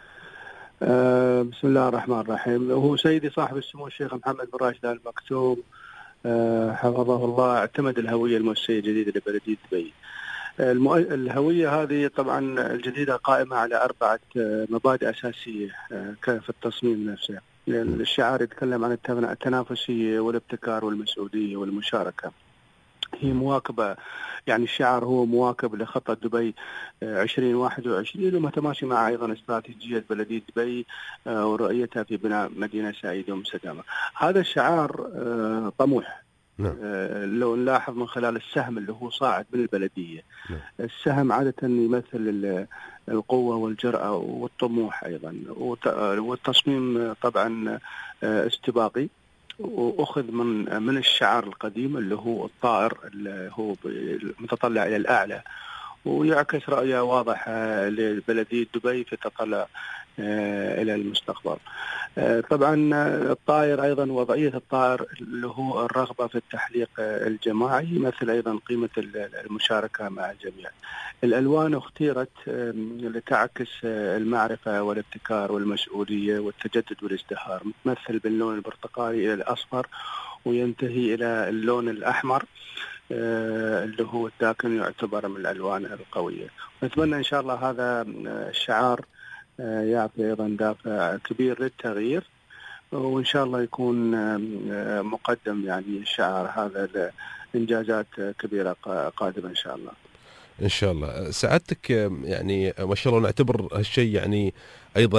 أه بسم الله الرحمن الرحيم. هو سيدي صاحب السمو الشيخ محمد بن راشد آل مكتوم أه حفظه الله اعتمد الهوية المؤسسية الجديدة لبلدية دبي. المؤ... الهوية هذه طبعا الجديدة قائمة على أربعة مبادئ أساسية في التصميم نفسه. الشعار يتكلم عن التنافسية والابتكار والمسؤولية والمشاركة. هي مواكبة، يعني الشعار هو مواكب لخطة دبي عشرين واحد وعشرين ومتماشي مع أيضا استراتيجية بلدية دبي ورؤيتها في بناء مدينة سعيدة ومستدامة. هذا الشعار طموح. نعم. لو نلاحظ من خلال السهم اللي هو صاعد من البلدية. نعم. السهم عادة يمثل القوة والجرأة والطموح أيضا، والتصميم طبعا استباقي، وأخذ من من الشعار القديم اللي هو الطائر اللي هو متطلع إلى الأعلى، ويعكس رؤية واضحة لبلدية دبي في تطلع إلى المستقبل. طبعا الطائر أيضا وضعية الطائر اللي هو الرغبة في التحليق الجماعي يمثل أيضا قيمة المشاركة مع الجميع. الألوان اختيرت لتعكس المعرفة والابتكار والمسؤولية والتجدد والازدهار، متمثل باللون البرتقالي إلى الأصفر وينتهي إلى اللون الأحمر اللي هو الداكن، يعتبر من الألوان القوية. نتمنى إن شاء الله هذا الشعار يعطي أيضا دافع كبير للتغيير، وإن شاء الله يكون مقدم يعني الشعار هذا لإنجازات كبيرة قادمة إن شاء الله. إن شاء الله. سعادتك يعني ما شاء الله نعتبر هالشيء يعني أيضا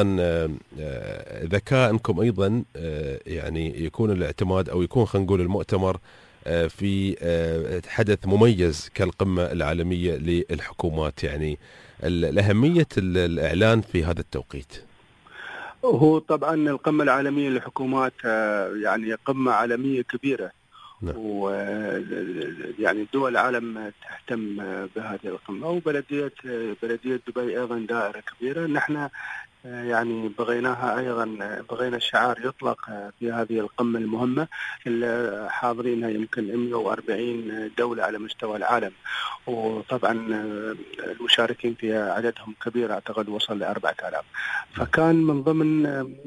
ذكاء أنكم أيضا يعني يكون الاعتماد أو يكون خلينا نقول المؤتمر في حدث مميز كالقمة العالمية للحكومات، يعني الأهمية الإعلان في هذا التوقيت. هو طبعا القمة العالمية للحكومات يعني قمة عالمية كبيرة. نعم. ويعني دول العالم تهتم بهذه القمة، وبلدية بلدية دبي أيضا دائرة كبيرة. نحن يعني بغيناها أيضا، بغينا الشعار يطلق في هذه القمة المهمة اللي حاضرينها يمكن مئة وأربعين دولة على مستوى العالم، وطبعا المشاركين فيها عددهم كبير، أعتقد وصل لأربعة آلاف. فكان من ضمن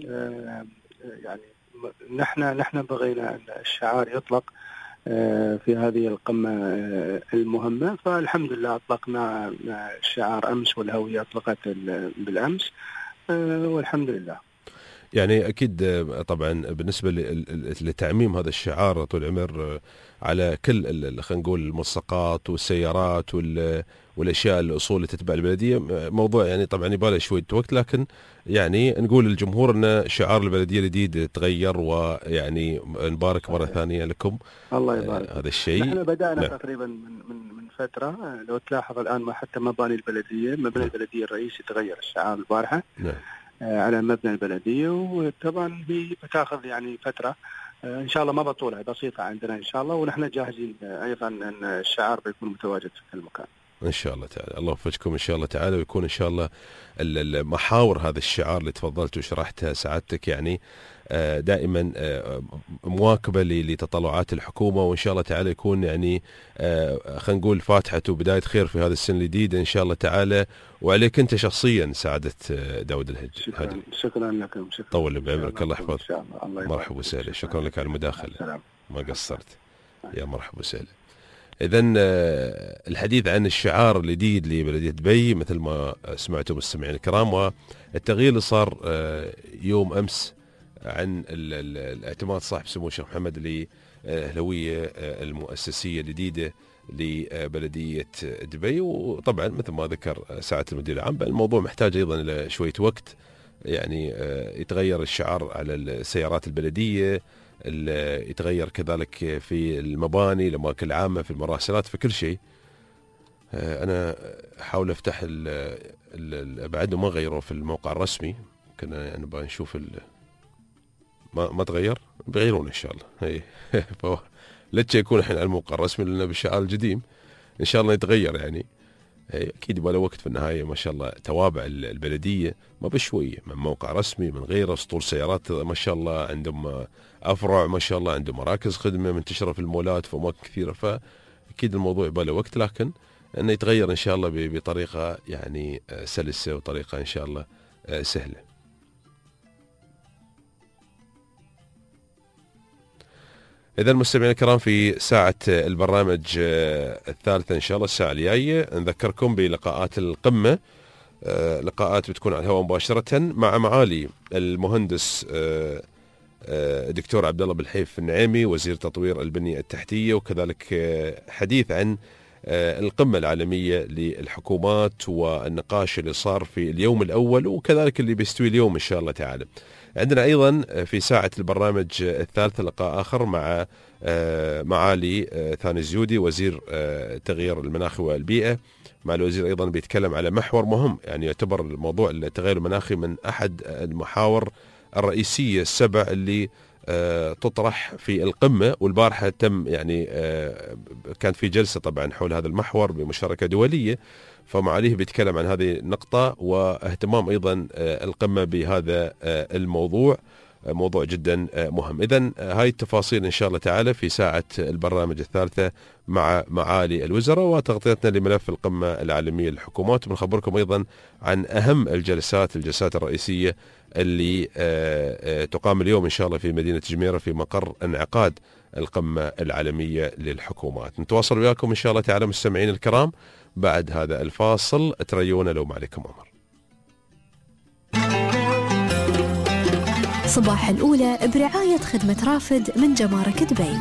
يعني نحن نحن بغينا الشعار يطلق في هذه القمة المهمة، فالحمد لله أطلقنا الشعار أمس والهوية أطلقت بالأمس والحمد لله. يعني أكيد طبعا بالنسبة لتعميم هذا الشعار طول العمر على كل خلينا نقول الملصقات والسيارات والأشياء الأصول اللي تتبع البلدية، موضوع يعني طبعا يبالي شوية وقت، لكن يعني نقول للجمهور أن شعار البلدية الجديد تغير، ويعني نبارك مرة ثانية لكم. الله يبارك. هذا الشيء نحن بدأنا نعم. تقريبا من من من فترة. لو تلاحظ الآن ما حتى مباني البلدية، مبنى البلدية الرئيسي تغير الشعار البارحة نعم. على مبنى البلدية، وطبعا هي بتاخذ يعني فترة إن شاء الله ما بطولها بسيطة عندنا إن شاء الله، ونحن جاهزين أيضا أن الشعار بيكون متواجد في كل مكان إن شاء الله تعالى. الله يوفقكم إن شاء الله تعالى، ويكون إن شاء الله المحاور هذا الشعار اللي تفضلت وشرحتها سعادتك يعني دائما مواكبة لتطلعات الحكومة، وإن شاء الله تعالى يكون يعني خلينا نقول فاتحة وبداية خير في هذا السنة الجديدة إن شاء الله تعالى. وعليك أنت شخصيا سعادة داود الهج. شكرا, شكرا لكم. شكرا. طول بعمرك، الله يحفظك. مرحبا وسهلا، شكرا لك على المداخلة. ما قصرت. يا مرحبا وسهلا. إذن الحديث عن الشعار الجديد لبلدية دبي مثل ما سمعتم مستمعين الكرام، والتغيير اللي صار يوم أمس عن الاعتماد صاحب سمو الشيخ محمد للهوية المؤسسية الجديدة لبلدية دبي. وطبعا مثل ما ذكر سعادة المدير العام الموضوع محتاج أيضا إلى شوية وقت، يعني يتغير الشعار على السيارات البلدية، يتغير كذلك في المباني، الأماكن العامة، في المراسلات، في كل شيء. أنا أحاول أفتح بعد ما غيروا في الموقع الرسمي، كنا يعني نبغى نشوف ما ما تغير، بيغيرون إن شاء الله. هي لا يكون الحين على الموقع الرسمي لأنه بالشعار القديم إن شاء الله يتغير يعني. أكيد يبغى له وقت في النهاية. ما شاء الله توابع البلدية ما بشوية، من موقع رسمي من غيره، اسطول سيارات ما شاء الله، عندهم أفرع ما شاء الله، عندهم مراكز خدمة منتشرة في المولات في أماكن كثيرة. فأكيد الموضوع يبغى له وقت، لكن أنه يتغير إن شاء الله بطريقة يعني سلسة وطريقة إن شاء الله سهلة. إذا مستمعينا الكرام في ساعة البرنامج الثالثة إن شاء الله الساعة الجاية نذكركم بلقاءات القمة، لقاءات بتكون على الهواء مباشرة مع معالي المهندس دكتور عبد الله بالحيف النعيمي وزير تطوير البنية التحتية، وكذلك حديث عن القمة العالمية للحكومات والنقاش اللي صار في اليوم الأول وكذلك اللي بيستوي اليوم إن شاء الله تعالى. عندنا أيضا في ساعة البرنامج الثالث لقاء آخر مع معالي ثاني الزيودي وزير تغيير المناخ والبيئة. مع الوزير أيضا بيتكلم على محور مهم، يعني يعتبر الموضوع التغير المناخي من أحد المحاور الرئيسية السبع اللي تطرح في القمة، والبارحة تم يعني كانت في جلسة طبعا حول هذا المحور بمشاركة دولية، فمعاليه بيتكلم عن هذه النقطة واهتمام أيضا القمة بهذا الموضوع، موضوع جدا مهم. إذن هاي التفاصيل إن شاء الله تعالى في ساعة البرنامج الثالثة مع معالي الوزراء وتغطيتنا لملف القمة العالمية للحكومات، وبنخبركم أيضا عن أهم الجلسات الجلسات الرئيسية اللي تقام اليوم إن شاء الله في مدينة جميرة في مقر انعقاد القمة العالمية للحكومات. نتواصل وياكم إن شاء الله تعالى مستمعين الكرام بعد هذا الفاصل. تريونا لو ما عليكم أمر. صباح الأولى برعاية خدمة رافد من جمارك دبي.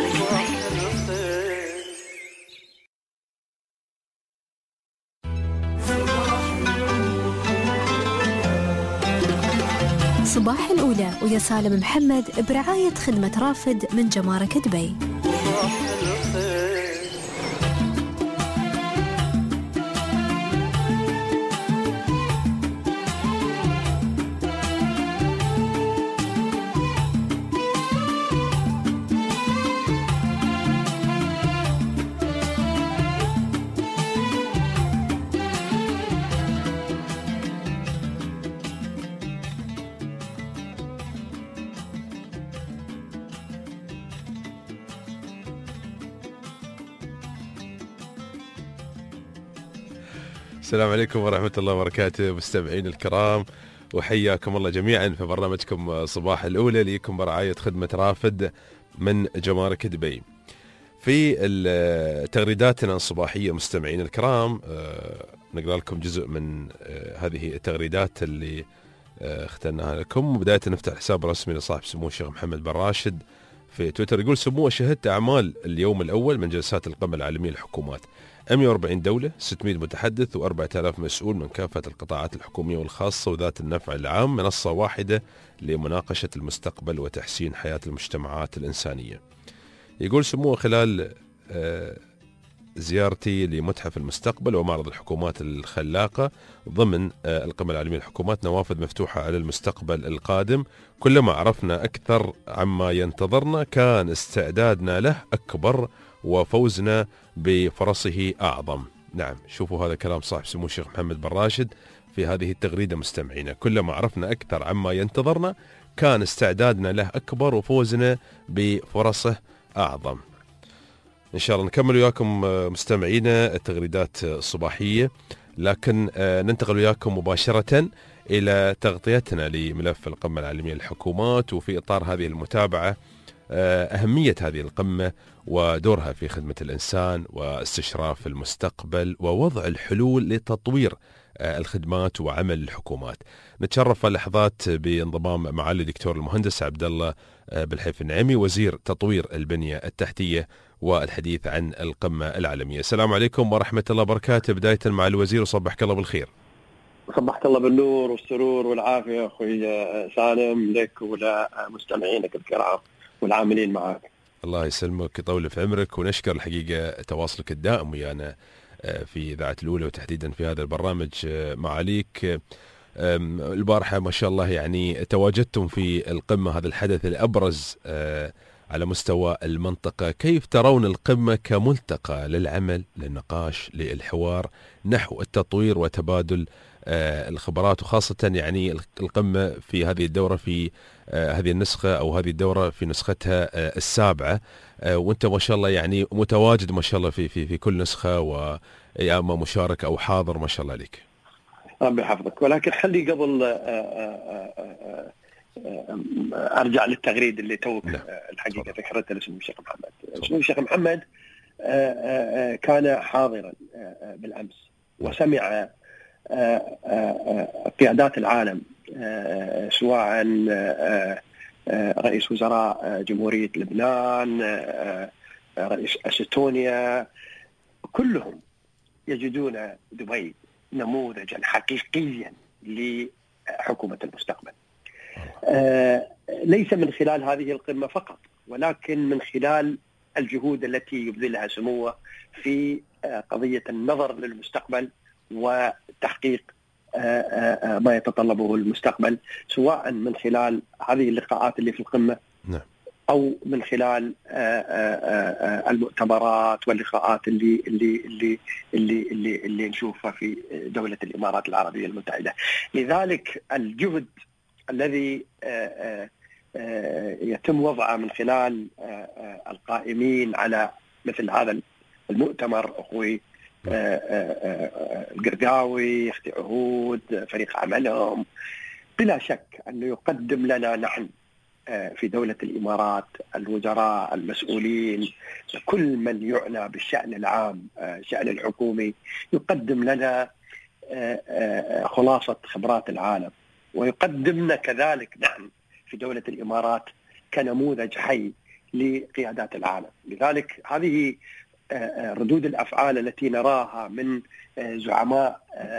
صباح الأولى ويا سالم محمد برعاية خدمة رافد من جمارك دبي. السلام عليكم ورحمة الله وبركاته مستمعين الكرام، وحياكم الله جميعا في برنامجكم صباح الأولى ليكم برعاية خدمة رافد من جمارك دبي. في تغريداتنا الصباحية مستمعين الكرام نقرأ لكم جزء من هذه التغريدات اللي اخترناها لكم. بداية نفتح حساب رسمي لصاحب سمو الشيخ محمد بن راشد في تويتر، يقول: سموه شهدت أعمال اليوم الأول من جلسات القمة العالمية للحكومات، مئة وأربعين دولة، ستمئة متحدث وأربعة آلاف مسؤول من كافة القطاعات الحكومية والخاصة وذات النفع العام، منصة واحدة لمناقشة المستقبل وتحسين حياة المجتمعات الإنسانية. يقول سموه: خلال زيارتي لمتحف المستقبل ومعرض الحكومات الخلاقة ضمن القمة العالمية للحكومات، نوافذ مفتوحة على المستقبل القادم، كلما عرفنا أكثر عما ينتظرنا كان استعدادنا له أكبر وفوزنا بفرصه أعظم. نعم، شوفوا هذا كلام صاحب سمو الشيخ محمد بن راشد في هذه التغريدة مستمعينا، كلما عرفنا أكثر عما ينتظرنا كان استعدادنا له أكبر وفوزنا بفرصه أعظم. إن شاء الله نكمل وياكم مستمعينا التغريدات الصباحية، لكن ننتقل وياكم مباشرة إلى تغطيتنا لملف القمة العالمية للحكومات، وفي إطار هذه المتابعة أهمية هذه القمة ودورها في خدمة الإنسان واستشراف المستقبل ووضع الحلول لتطوير الخدمات وعمل الحكومات. نتشرف اللحظات بانضمام معالي الدكتور المهندس عبد الله بالحيف النعيمي وزير تطوير البنية التحتية والحديث عن القمة العالمية. السلام عليكم ورحمة الله وبركاته. بداية مع الوزير وصبحك الله بالخير. صبحك الله بالنور والسرور والعافية أخوي سالم، لك ولمستمعينك الكرام والعاملين معك. الله يسلمك يطول في عمرك، ونشكر الحقيقة تواصلك الدائم ويانا في إذاعة الأولى وتحديدا في هذا البرنامج معاليك. البارحة ما شاء الله يعني تواجدتم في القمة، هذا الحدث الأبرز على مستوى المنطقة. كيف ترون القمة كملتقى للعمل، للنقاش، للحوار نحو التطوير وتبادل آه الخبرات، وخاصة يعني القمة في هذه الدورة في آه هذه النسخة أو هذه الدورة في نسختها آه السابعة، آه وانت ما شاء الله يعني متواجد ما شاء الله في في في كل نسخة، ويا اما مشارك او حاضر، ما شاء الله عليك. ربي يحفظك. ولكن خلي قبل ارجع للتغريد اللي توك الحقيقه ذكرته لسمو الشيخ محمد. سمو الشيخ محمد كان حاضرا بالامس وسمع قيادات العالم، سواء رئيس وزراء جمهورية لبنان، رئيس أستونيا، كلهم يجدون دبي نموذجا حقيقيا لحكومة المستقبل، ليس من خلال هذه القمة فقط، ولكن من خلال الجهود التي يبذلها سموه في قضية النظر للمستقبل وتحقيق ما يتطلبه المستقبل، سواء من خلال هذه اللقاءات اللي في القمة أو من خلال المؤتمرات واللقاءات اللي اللي اللي اللي اللي, اللي نشوفها في دولة الإمارات العربية المتحدة. لذلك الجهد الذي يتم وضعه من خلال القائمين على مثل هذا المؤتمر، أخوي القرقاوي، اختي عهود، فريق عملهم، بلا شك أنه يقدم لنا نحن في دولة الإمارات الوزراء المسؤولين، كل من يعنى بالشأن العام شأن الحكومي، يقدم لنا خلاصة خبرات العالم، ويقدمنا كذلك نحن في دولة الإمارات كنموذج حي لقيادات العالم. لذلك هذه ردود الأفعال التي نراها من زعماء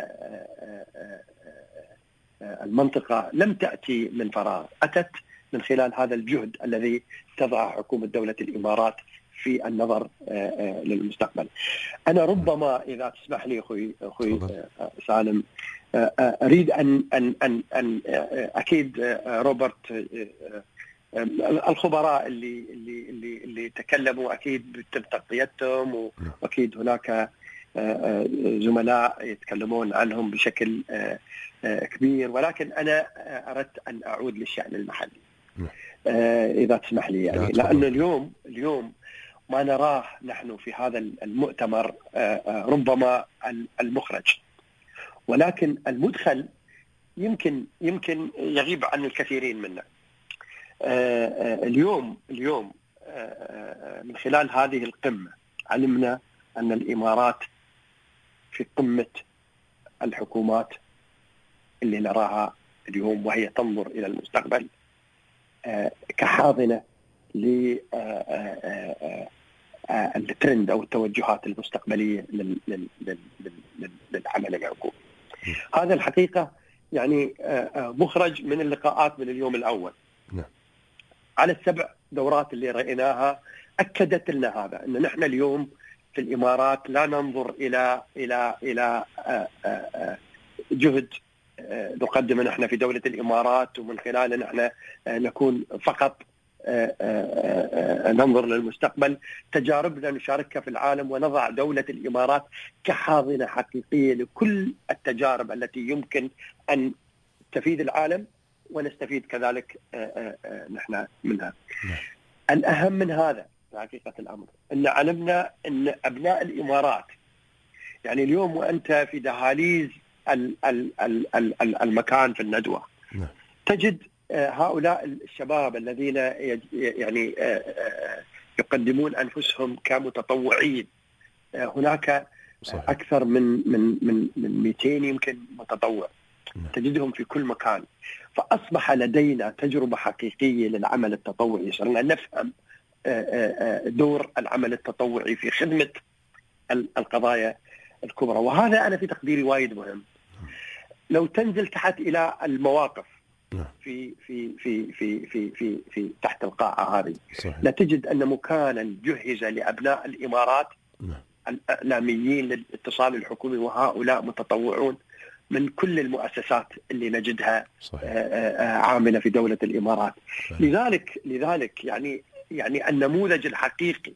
المنطقة لم تأتي من فراغ، أتت من خلال هذا الجهد الذي تضع حكومة دولة الإمارات في النظر للمستقبل. أنا ربما إذا تسمح لي أخوي أخوي سالم، أريد أن أن أن أن أكيد روبرت، الخبراء اللي اللي اللي اللي تكلموا أكيد بتم تغطيتهم، وأكيد هناك زملاء يتكلمون عنهم بشكل كبير، ولكن أنا أردت أن أعود للشأن المحلي إذا تسمح لي، يعني لأن اليوم اليوم ما نراه نحن في هذا المؤتمر ربما المخرج، ولكن المدخل يمكن يمكن يغيب عن الكثيرين منا. اليوم اليوم من خلال هذه القمة علمنا أن الإمارات في قمة الحكومات اللي نراها اليوم، وهي تنظر إلى المستقبل كحاضنة للترند أو التوجهات المستقبلية للعمل الحكومي. هذا الحقيقة يعني مخرج من اللقاءات من اليوم الأول على السبع دورات اللي رأيناها، أكدت لنا هذا، أن نحن اليوم في الإمارات لا ننظر إلى إلى إلى جهد نقدمه نحن في دولة الإمارات ومن خلاله نحن نكون فقط ننظر للمستقبل. تجاربنا نشاركها في العالم ونضع دولة الإمارات كحاضنة حقيقية لكل التجارب التي يمكن أن تفيد العالم ونستفيد كذلك نحن منها. الأهم من هذا حقيقة الأمر أن علمنا أن أبناء الإمارات، يعني اليوم وأنت في دهاليز المكان في الندوة تجد هؤلاء الشباب الذين يعني يقدمون أنفسهم كمتطوعين. هناك أكثر من من من من مئتين يمكن متطوع تجدهم في كل مكان، فأصبح لدينا تجربة حقيقية للعمل التطوعي، صرنا نفهم دور العمل التطوعي في خدمة القضايا الكبرى، وهذا أنا في تقديري وايد مهم. لو تنزل تحت إلى المواقف في في في في في في, في تحت القاعة هذه، لا تجد أن مكانا جهز لأبناء الإمارات الإعلاميين للاتصال الحكومي، وهؤلاء متطوعون من كل المؤسسات اللي نجدها صحيح. عاملة في دولة الإمارات. صحيح. لذلك لذلك يعني يعني النموذج الحقيقي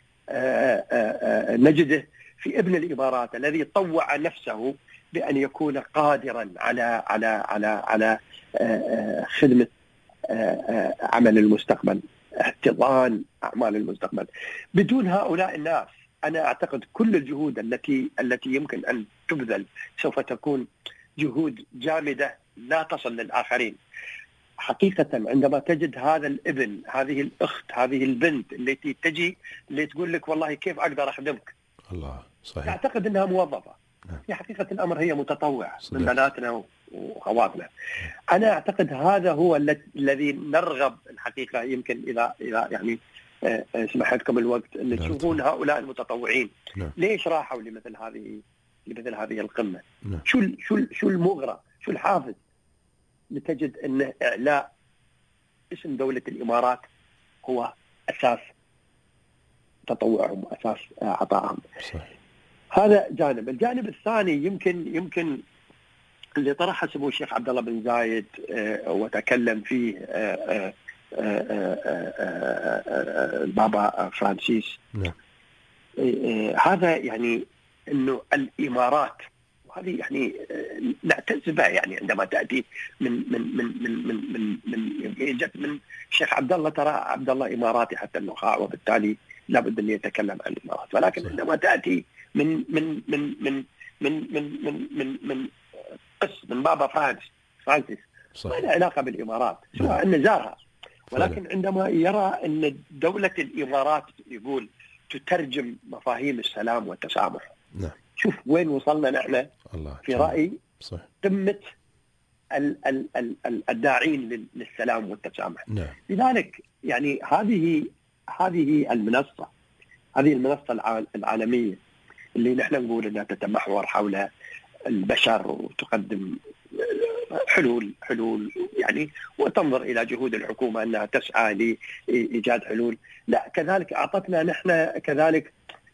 نجده في ابن الإمارات الذي طوع نفسه بأن يكون قادرا على على على على خدمة عمل المستقبل، احتضان أعمال المستقبل. بدون هؤلاء الناس أنا أعتقد كل الجهود التي التي يمكن أن تبذل سوف تكون جهود جامدة لا تصل للآخرين. حقيقة عندما تجد هذا الابن، هذه الأخت، هذه البنت التي تجي اللي تقول لك والله كيف أقدر أخدمك، الله صحيح، أعتقد أنها موظفة. في حقيقة الأمر هي متطوعة من بناتنا وأخواتنا. أنا أعتقد هذا هو الذي نرغب الحقيقة، يمكن إذا إذا يعني سمحتكم الوقت أن تشوفون هؤلاء المتطوعين نعم. ليش راحوا لمثل هذه لمثل هذه القمة؟ نعم. شو شو شو المغرى، شو الحافز لتجد أن إعلاء اسم دولة الإمارات هو أساس تطوعهم وأساس عطائهم. صحيح. هذا جانب. الجانب الثاني يمكن يمكن اللي طرحه سمو الشيخ عبد الله بن زايد وتكلم فيه البابا فرانسيس. نعم. هذا يعني إنه الإمارات، وهذه يعني نعتز بها، يعني عندما تأتي من من من من من من من جت من الشيخ عبد الله، ترى عبد الله إماراتي حتى النخاع، وبالتالي لابد أن يتكلم عن الإمارات. ولكن صحيح. عندما تأتي من من من من من من من من من قس من بابا فرانس فرانسيس ما له علاقة بالإمارات سواء أن زارها، ولكن عندما يرى أن دولة الإمارات يقول تترجم مفاهيم السلام والتسامح. نعم. شوف وين وصلنا نحن الله في رأيي صحيح. قمة ال ال ال ال الداعين للسلام والتسامح. نعم. لذلك يعني هذه هذه المنصة هذه المنصة العالمية اللي نحن نقول أنها تتمحور حول البشر وتقدم حلول حلول يعني وتنظر إلى جهود الحكومة أنها تسعى لإيجاد حلول، لا كذلك أعطتنا نحن كذلك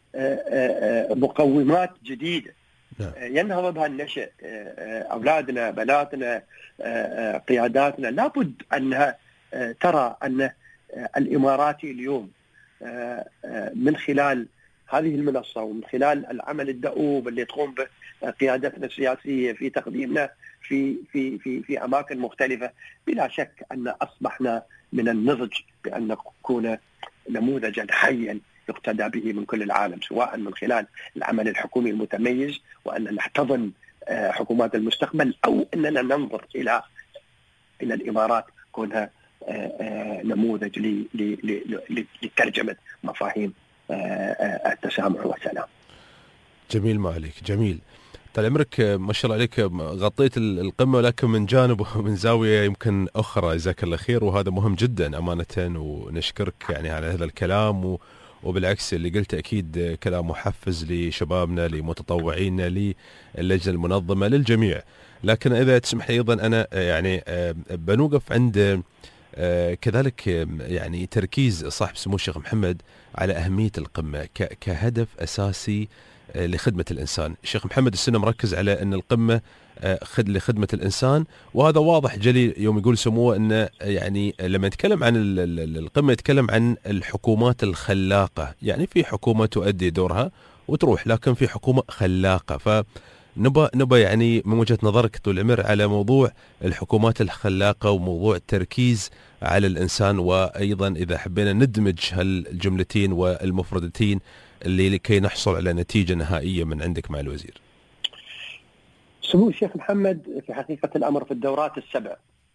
مقومات جديدة ينهض بها النشأ. أولادنا، بناتنا، قياداتنا لابد أنها ترى أن الإماراتي اليوم من خلال هذه المنصة ومن خلال العمل الدؤوب اللي تقوم به قيادتنا السياسية في تقديمنا في في في في أماكن مختلفة، بلا شك أن أصبحنا من النضج بأن نكون نموذجا حيا يقتدى به من كل العالم، سواء من خلال العمل الحكومي المتميز وأن نحتضن حكومات المستقبل، أو أننا ننظر إلى إلى الإمارات كونها نموذج لترجمة مفاهيم التسامح والسلام. جميل ما عليك، جميل. طال عمرك ما شاء الله عليك، غطيت القمة ولكن من جانب ومن زاوية يمكن أخرى، جزاك الله خير، وهذا مهم جدا أمانة، ونشكرك يعني على هذا الكلام، و وبالعكس اللي قلت أكيد كلام محفز لشبابنا، لمتطوعينا، للجنة المنظمة، للجميع. لكن إذا تسمح لي أيضا أنا يعني بنوقف عند كذلك يعني تركيز صاحب سمو الشيخ محمد على أهمية القمة كهدف أساسي لخدمة الإنسان. الشيخ محمد السنة مركز على أن القمة خد لخدمة الإنسان، وهذا واضح جلي يوم يقول سموه أنه يعني لما يتكلم عن القمة يتكلم عن الحكومات الخلاقة، يعني في حكومة تؤدي دورها وتروح، لكن في حكومة خلاقة. فنبى نبى يعني من وجهة نظرك طول العمر على موضوع الحكومات الخلاقة وموضوع التركيز على الإنسان، وأيضا إذا حبينا ندمج هالجملتين والمفردتين اللي لكي نحصل على نتيجة نهائية من عندك مع الوزير. سمو الشيخ محمد في حقيقة الأمر في الدورات السبع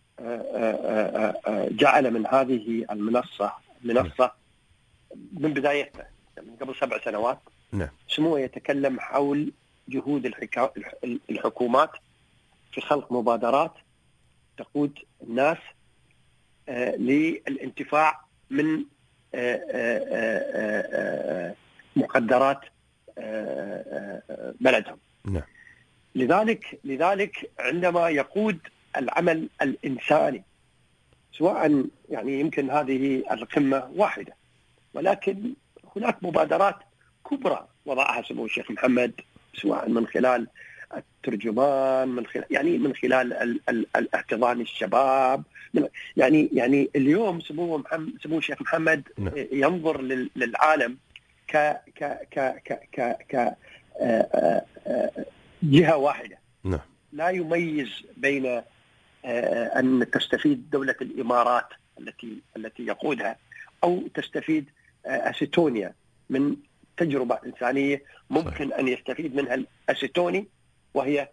جعل من هذه المنصة منصة من بدايتها من قبل سبع سنوات. نعم. سموه يتكلم حول جهود الحكومات في خلق مبادرات تقود الناس للانتفاع من مقدرات بلدهم. نعم. لذلك لذلك عندما يقود العمل الإنساني، سواء يعني يمكن هذه القمة واحدة، ولكن هناك مبادرات كبرى وضعها سمو الشيخ محمد، سواء من خلال الترجمان، من خلال يعني من خلال ال ال الاحتضان الشباب، من يعني يعني اليوم سمو محمد سمو الشيخ محمد نعم. ينظر للعالم ك ك ك ك ك ك جهة واحدة. نعم. لا يميز بين أن تستفيد دولة الإمارات التي التي يقودها أو تستفيد أستونيا من تجربة إنسانية ممكن صحيح. أن يستفيد منها الأستوني وهي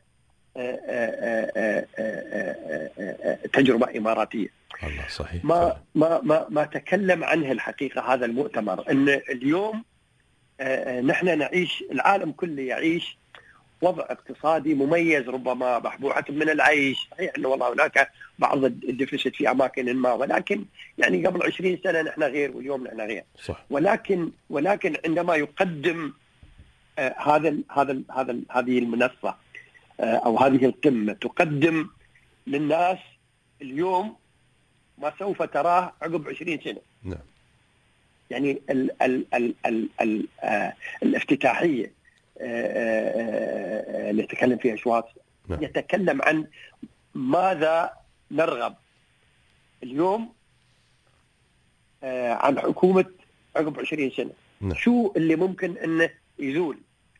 تجربة إماراتية. الله صحيح. ما ما ما ما تكلم عنه الحقيقة هذا المؤتمر، أن اليوم نحن نعيش، العالم كله يعيش وضع اقتصادي مميز، ربما محبوعة من العيش. صحيح أنه والله هناك بعض الديفيسيت في أماكن ما، ولكن يعني قبل عشرين سنة نحن غير واليوم نحن غير. صح. ولكن ولكن عندما يقدم آه هذا هذا هذا هذه المنصة آه أو هذه القمة تقدم للناس اليوم ما سوف تراه عقب عشرين سنة. نعم. يعني ال ال ال ال ال آه الافتتاحية اللي يتكلم فيها شواط نعم. يتكلم عن ماذا نرغب اليوم عن حكومة عقب عشرين سنة. نعم. شو اللي ممكن أنه يزول.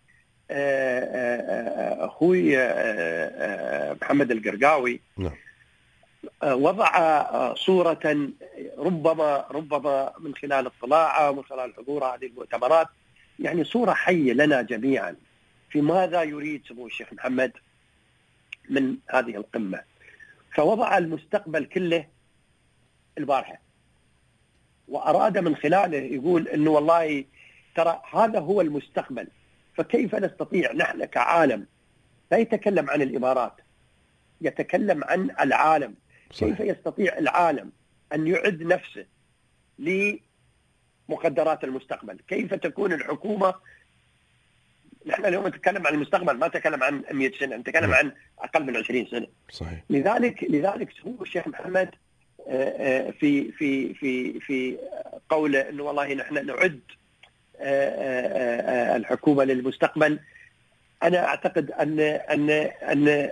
أخوي محمد القرقاوي نعم. وضع صورة ربما ربما من خلال اطلاعه ومن خلال حضور هذه المؤتمرات يعني صورة حية لنا جميعا في ماذا يريد سمو الشيخ محمد من هذه القمة. فوضع المستقبل كله البارحة، وأراد من خلاله يقول أنه والله ترى هذا هو المستقبل. فكيف نستطيع نحن كعالم، لا يتكلم عن الإمارات، يتكلم عن العالم. صحيح. كيف يستطيع العالم أن يعد نفسه لمقدرات المستقبل؟ كيف تكون الحكومة؟ نحن اليوم نتكلم عن المستقبل، ما نتكلم عن مئة سنة، نتكلم عن أقل من عشرين سنة. صحيح. لذلك لذلك سمو الشيخ محمد في في في في قوله إنه والله نحن نعد الحكومة للمستقبل. أنا أعتقد أن أن أن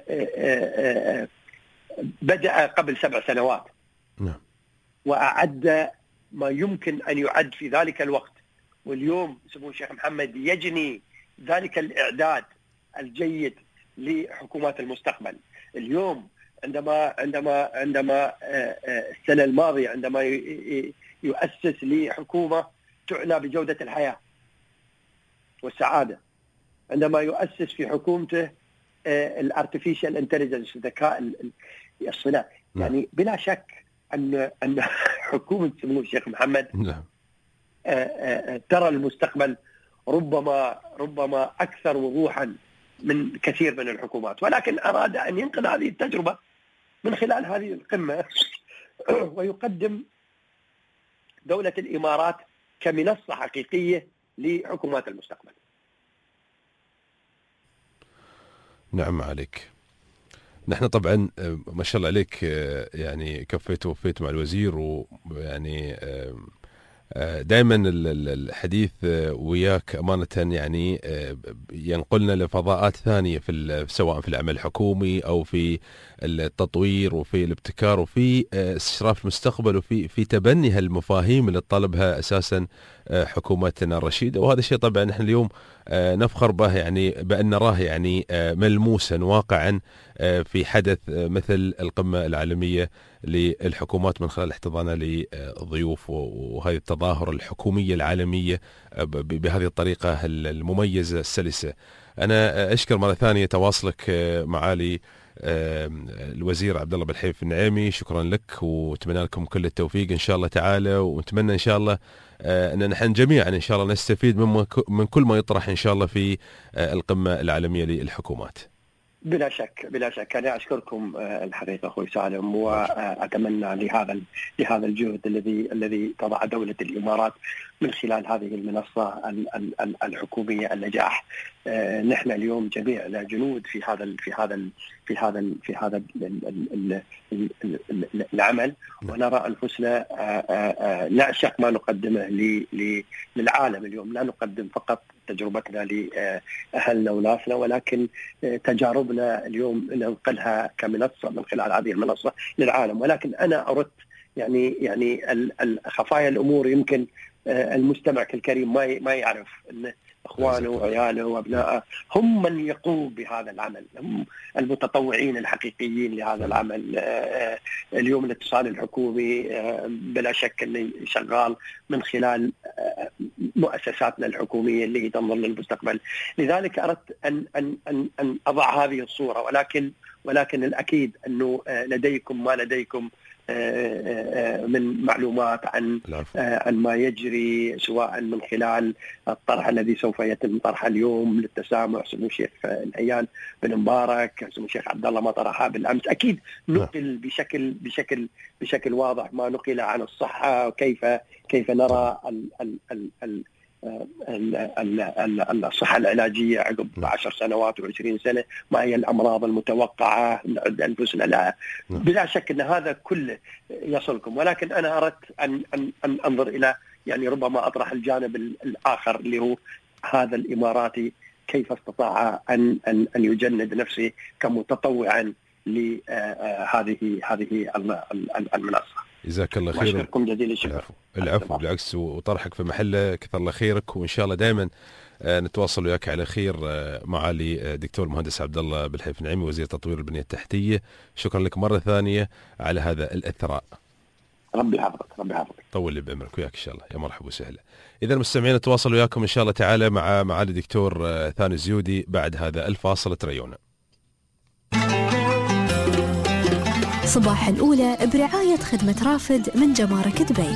بدأ قبل سبع سنوات. نعم. وأعد ما يمكن أن يعد في ذلك الوقت، واليوم سمو الشيخ محمد يجني ذلك الإعداد الجيد لحكومات المستقبل. اليوم عندما عندما عندما السنة الماضية عندما يؤسس لحكومة تعنى بجودة الحياة والسعادة، عندما يؤسس في حكومته الارتفيشال انتليجنس، الذكاء الصناعي، يعني بلا شك أن أن حكومة سمو الشيخ محمد نعم. ترى المستقبل ربما ربما أكثر وضوحا من كثير من الحكومات، ولكن أراد أن ينقل هذه التجربة من خلال هذه القمة ويقدم دولة الإمارات كمنصة حقيقية لحكومات المستقبل. نعم عليك. نحن طبعا ما شاء الله عليك يعني كفيت ووفيت مع الوزير، ويعني دائما الحديث وياك أمانة يعني ينقلنا لفضاءات ثانية في سواء في العمل الحكومي أو في التطوير وفي الابتكار وفي استشراف المستقبل وفي في تبني هالمفاهيم اللي تطلبها أساسا حكومتنا الرشيدة. وهذا الشيء طبعا نحن اليوم نفخر به، يعني بأن نراه يعني ملموسا واقعا في حدث مثل القمة العالمية للحكومات من خلال احتضانها للضيوف وهذه التظاهرة الحكومية العالمية بهذه الطريقة المميزة السلسة. أنا أشكر مرة ثانية تواصلك معالي الوزير عبد الله بالحيف النعيمي، شكرا لك واتمنى لكم كل التوفيق إن شاء الله تعالى، ونتمنى إن شاء الله أن نحن جميعا إن شاء الله نستفيد من كل ما يطرح إن شاء الله في القمة العالمية للحكومات. بلا شك بلا شك أنا أشكركم الحقيقة أخوي سالم، وأتمنى لهذا لهذا الجهد الذي الذي تضع دولة الإمارات من خلال هذه المنصة الحكومية النجاح. نحن اليوم جميعنا جنود في هذا في هذا في هذا في هذا العمل، ونرى أنفسنا نعشق ما نقدمه للعالم اليوم. لا نقدم فقط تجربتنا لأهلنا وناسنا، ولكن تجاربنا اليوم ننقلها كمنصة من خلال هذه المنصة للعالم. ولكن أنا أردت يعني يعني خفايا الأمور يمكن المستمع الكريم ما ما يعرف أن أخوانه وعياله وأبنائه هم من يقوم بهذا العمل، هم المتطوعين الحقيقيين لهذا العمل. اليوم الاتصال الحكومي بلا شك أنه شغال من خلال مؤسساتنا الحكومية اللي تنظر للمستقبل. لذلك أردت أن أن أن أن أضع هذه الصورة، ولكن ولكن الأكيد أنه لديكم ما لديكم من معلومات عن عن ما يجري، سواء من خلال الطرح الذي سوف يتم طرحه اليوم للتسامح، سمو الشيخ الحيان بن مبارك، سمو الشيخ عبد الله ما طرحها بالامس. اكيد نقل بشكل بشكل بشكل واضح ما نقل عن الصحه، وكيف كيف نرى ال ال ال ال الصحة العلاجية عقب عشر سنوات وعشرين سنة، ما هي الأمراض المتوقعة نعد أنفسنا لها. بلا شك أن هذا كله يصلكم، ولكن أنا أردت أن, أن, أن أنظر إلى يعني ربما أطرح الجانب الآخر اللي هو هذا الإماراتي كيف استطاع أن, أن, أن يجند نفسه كمتطوعا لهذه هذه المنصة. جزاك الله خير. أشكركم جزيل الشكر. العفو, العفو بالعكس، وطرحك في محله، كثر الله خيرك، وإن شاء الله دائما نتواصل وياك على خير. معالي دكتور مهندس عبد الله بالحيف نعيمي وزير تطوير البنية التحتية، شكرا لك مرة ثانية على هذا الإثراء. ربي يحفظك ربي يحفظك. طول لي بعمرك وياك إن شاء الله. يا مرحبا وسهلا. إذا المستمعين نتواصل وياكم إن شاء الله تعالى مع معالي دكتور ثاني الزيودي بعد هذا الفاصل. تريونا. صباح الأولى برعاية خدمة رافد من جمارك دبي.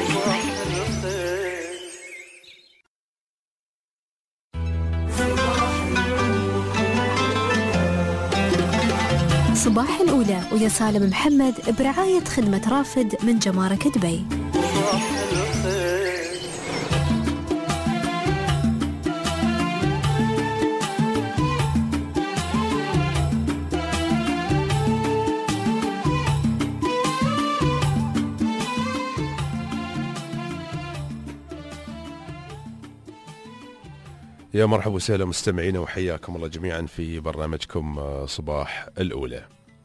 صباح الأولى ويا سالم محمد برعاية خدمة رافد من جمارك دبي. يا مرحبا وسهلا مستمعينا، وحياكم الله جميعا في برنامجكم صباح الأولى.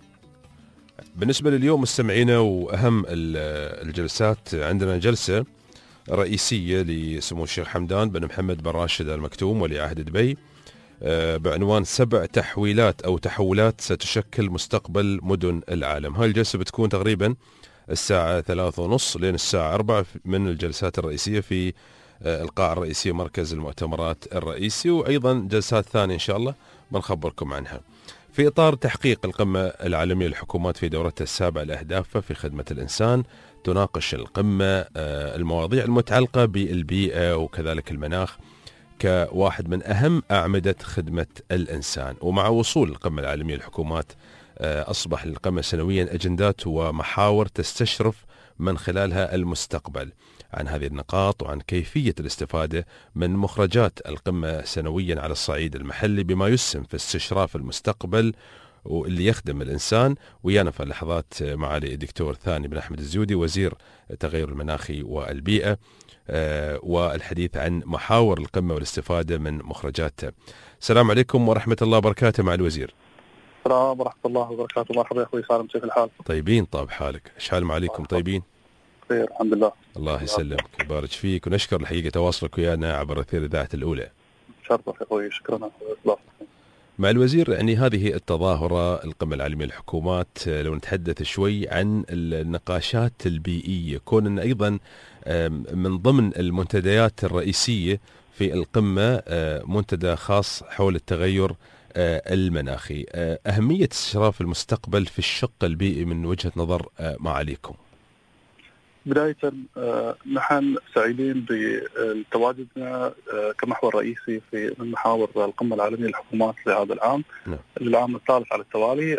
بالنسبة لليوم مستمعينا وأهم الجلسات، عندنا جلسة رئيسية لسمو الشيخ حمدان بن محمد بن راشد آل مكتوم ولي عهد دبي بعنوان سبع تحويلات أو تحولات ستشكل مستقبل مدن العالم. هاي الجلسة بتكون تقريبا الساعة ثلاثة ونص لين الساعة أربعة من الجلسات الرئيسية في القاعة الرئيسية مركز المؤتمرات الرئيسي، وأيضا جلسات ثانية إن شاء الله بنخبركم عنها. في إطار تحقيق القمة العالمية للحكومات في دورتها السابعة لأهدافها في خدمة الإنسان، تناقش القمة المواضيع المتعلقة بالبيئة وكذلك المناخ كواحد من أهم أعمدة خدمة الإنسان. ومع وصول القمة العالمية للحكومات أصبح للقمة سنويا أجندات ومحاور تستشرف من خلالها المستقبل عن هذه النقاط وعن كيفية الاستفادة من مخرجات القمة سنويا على الصعيد المحلي بما يسهم في استشراف المستقبل واللي يخدم الإنسان. ويانا في اللحظات معالي الدكتور ثاني بن أحمد الزيودي وزير التغير المناخي والبيئة والحديث عن محاور القمة والاستفادة من مخرجاتها. السلام عليكم ورحمة الله وبركاته مع الوزير. السلام ورحمة الله وبركاته. مرحبا يا أخوي سالم، كيف الحال؟ طيبين طاب حالك، إيش حال معاليكم؟ طيبين؟ خير الحمد لله. الله يسلمك ويبارك فيك، ونشكر الحقيقة تواصلك ويانا عبر أثير الإذاعة الأولى. شرفك يا أخوي، شكرا. مع الوزير، يعني هذه التظاهرة القمة العالمية للحكومات، لو نتحدث شوي عن النقاشات البيئية، كون أن أيضا من ضمن المنتديات الرئيسية في القمة منتدى خاص حول التغير المناخي، أهمية استشراف المستقبل في الشق البيئي من وجهة نظر معاليكم. بداية نحن سعيدين بتواجدنا كمحور رئيسي في من محاور القمة العالمية للحكومات لهذا العام. نعم. العام الثالث على التوالي.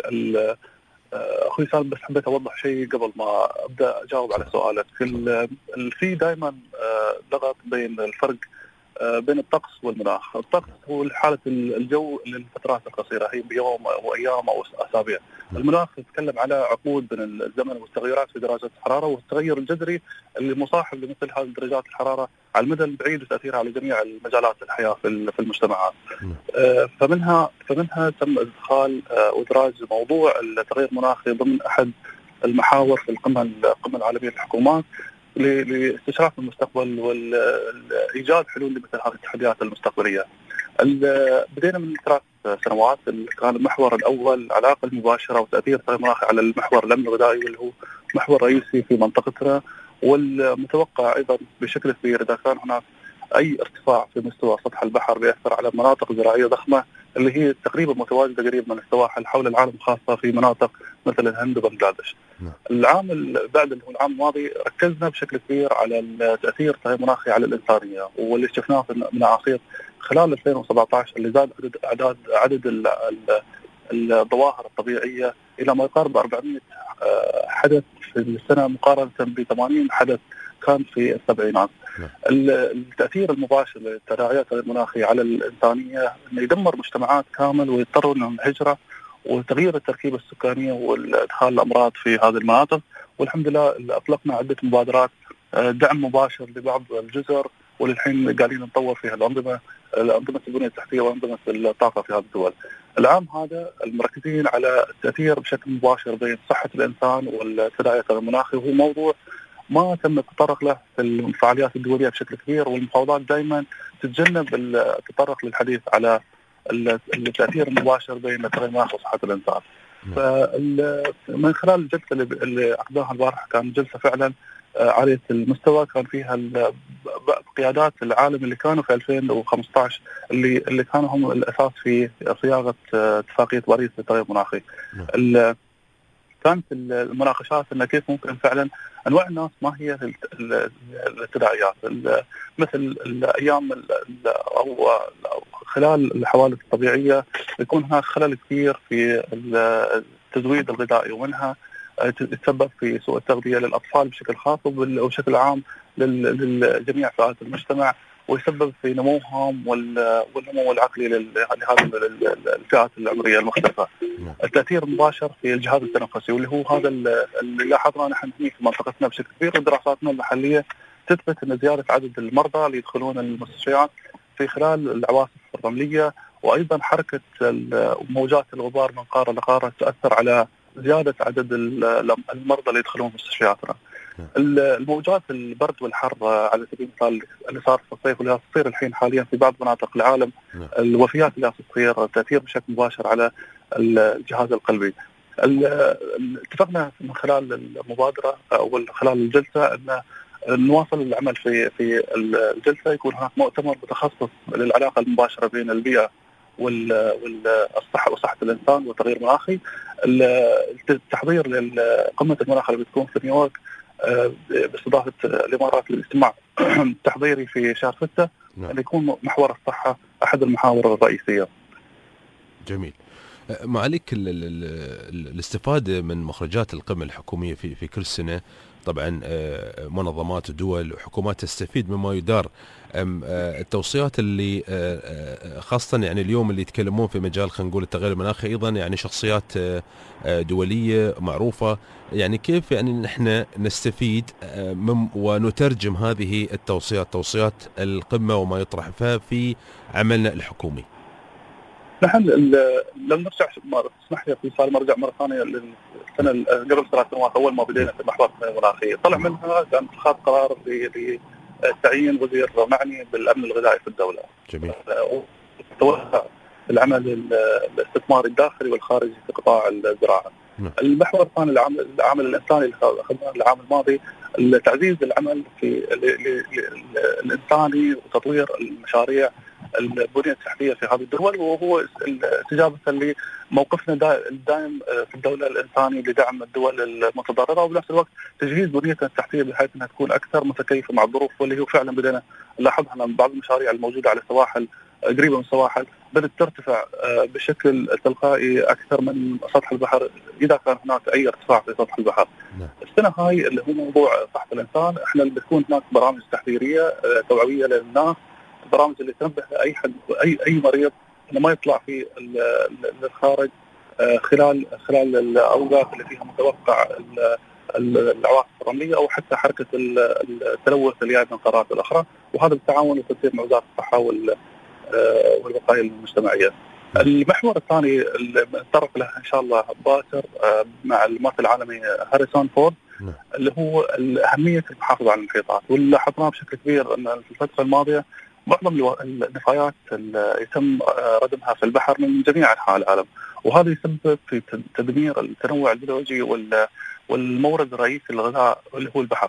أخوي سالم، بس حبيت أوضح شيء قبل ما أبدأ أجاوب على سؤالك. في دائما لغط بين الفرق بين الطقس والمناخ. الطقس هو حالة الجو للفترات القصيرة، هي بيوم أو أيام أو أسابيع. المناخ يتكلم على عقود من الزمن والتغيرات في درجات الحرارة والتغير الجذري اللي مصاحب لمثل هذه درجات الحرارة على المدى البعيد وتأثيرها على جميع المجالات الحياة في المجتمعات. فمنها فمنها تم إدخال وإدراج موضوع التغير المناخي ضمن أحد المحاور في القمة القمة العالمية للحكومات لاستشراف المستقبل والإيجاد حلول لمثل هذه التحديات المستقبلية. بدينا من ثلاث سنوات كان المحور الأول علاقة المباشرة وتأثير التغير المناخي على المحور الأمن الغذائي واللي هو محور رئيسي في منطقتنا، والمتوقع أيضا بشكل كبير إذا كان هناك أي ارتفاع في مستوى سطح البحر بيأثر على مناطق زراعية ضخمة اللي هي تقريبا متواجدة قريب من السواحل حول العالم، خاصة في مناطق مثل الهند وبنغلاديش. العام بعد اللي هو العام الماضي ركزنا بشكل كبير على تأثير التغير المناخي على الإنسانية، واللي شفناه من أعاصير خلال ألفين وسبعة عشر اللي زاد عدد أعداد عدد الظواهر الطبيعية إلى ما يقارب أربعمائة حدث في السنة مقارنة ب ثمانين حدث كان في السبعينات. التأثير المباشر للتداعيات التغير المناخي على الإنسانية إنه يدمر مجتمعات كامل ويضطروا إنهم الهجرة وتغيير التركيبة السكانية والإدخال الأمراض في هذه المناطق. والحمد لله أطلقنا عدة مبادرات دعم مباشر لبعض الجزر، وللحين قاعدين نطور فيها الأنظمة الأنظمة البنية التحتية وأنظمة الطاقة في هذه الدول. العام هذا المركزين على التأثير بشكل مباشر بين صحة الإنسان والتداعيات المناخي، وهو موضوع ما تم التطرق له في الفعاليات الدولية بشكل كبير، والمفاوضات دائما تتجنب التطرق للحديث على التأثير المباشر بين التغير المناخي وصحة الإنسان. فمن خلال الجلسة اللي عقدناها البارحة كان جلسة فعلا عالية المستوى، كان فيها قيادات العالم اللي كانوا في ألفين وخمسة عشر اللي اللي كانوا هم الأساس في صياغة اتفاقية باريس للتغير المناخي. كانت المناقشات أن كيف ممكن فعلا أنواع الناس ما هي التداعيات، مثل الأيام أو خلال الحوادث الطبيعية يكون هناك خلل كبير في التزويد الغذائي، ومنها تتسبب في سوء التغذية للأطفال بشكل خاص وبشكل عام لجميع فئات المجتمع، ويسبب في نموهم والنمو العقلي لهذه الفئات العمرية المختلفة. التأثير المباشر في الجهاز التنفسي واللي هو هذا اللي لاحظنا نحن في منطقتنا بشكل كبير، ودراساتنا المحلية تثبت أن زيادة عدد المرضى اللي يدخلون المستشفيات في خلال العواصف الرملية، وأيضا حركة موجات الغبار من قارة لقارة تؤثر على زيادة عدد المرضى اللي يدخلون مستشفياتنا. الموجات البرد والحر على سبيل المثال اللي صار في الصيف واللي تصير الحين حاليا في بعض مناطق العالم، الوفيات اللي تصير تأثير بشكل مباشر على الجهاز القلبي. اتفقنا من خلال المبادرة أو خلال الجلسة أن نواصل العمل في في الجلسة، يكون هناك مؤتمر متخصص للعلاقة المباشرة بين البيئة والصحة وصحة الإنسان والتغير المناخي. التحضير لقمة المناخ اللي بتكون في نيويورك باستضافة الإمارات للاجتماع التحضيري في شهر ستة اللي يكون محور الصحة أحد المحاور الرئيسية. جميل. معاليك الاستفادة من مخرجات القمة الحكومية في في كل سنة، طبعا منظمات ودول وحكومات تستفيد مما يدار. التوصيات اللي خاصة يعني اليوم اللي يتكلمون في مجال خلينا نقول التغير المناخي أيضا يعني شخصيات دولية معروفة، يعني كيف يعني نحن نستفيد من ونترجم هذه التوصيات توصيات القمة وما يطرح فيها في عملنا الحكومي؟ نحن لم نرجع، اسمح لي في صار مرجع مرة ثانية للسنة قبل ثلاث سنوات أول ما بدينا في محور المناخي، طلع منها كان اتخاذ قرار لتعيين وزير معني بالأمن الغذائي في الدولة. جميل. وتوسع العمل الاستثماري الداخلي والخارجي في قطاع الزراعة. م. المحور الثاني العمل العمل الإنساني اللي أخذناه العام الماضي، تعزيز العمل في الإنساني وتطوير المشاريع البنية التحتية في هذه الدول، وهو استجابة لموقفنا الدائم في الدولة الإنساني لدعم الدول المتضررة، وبنفس الوقت تجهيز بنيتها التحتية بحيث أنها تكون أكثر متكيفة مع الظروف، واللي هو فعلا بدنا نلاحظها من بعض المشاريع الموجودة على السواحل قريبة من السواحل بدأت ترتفع بشكل تلقائي أكثر من سطح البحر إذا كان هناك أي ارتفاع في سطح البحر. نعم. السنة هاي اللي هو موضوع صحة الإنسان، إحنا اللي بتكون هناك برامج تحذيرية توعوية للناس، برامج اللي تنبه أي حد أي أي مريض إنه ما يطلع في الخارج خلال خلال الأوقات اللي فيها متوقع العواصف الرملية أو حتى حركة التلوث اللي جاي من القارات الأخرى، وهذا بالتعاون وتنسيق مع وزارة الصحة والوقاية المجتمعية. المحور الثاني اللي نتطرق له إن شاء الله باكر مع الممثل العالمي هاريسون فورد اللي هو أهمية المحافظة على المحيطات، واللي لاحظناه بشكل كبير أن في الفترة الماضية معظم النفايات اللي يتم ردمها في البحر من جميع أنحاء العالم، وهذا يسبب في تدمير التنوع البيولوجي والمورد الرئيسي للغذاء اللي هو البحر.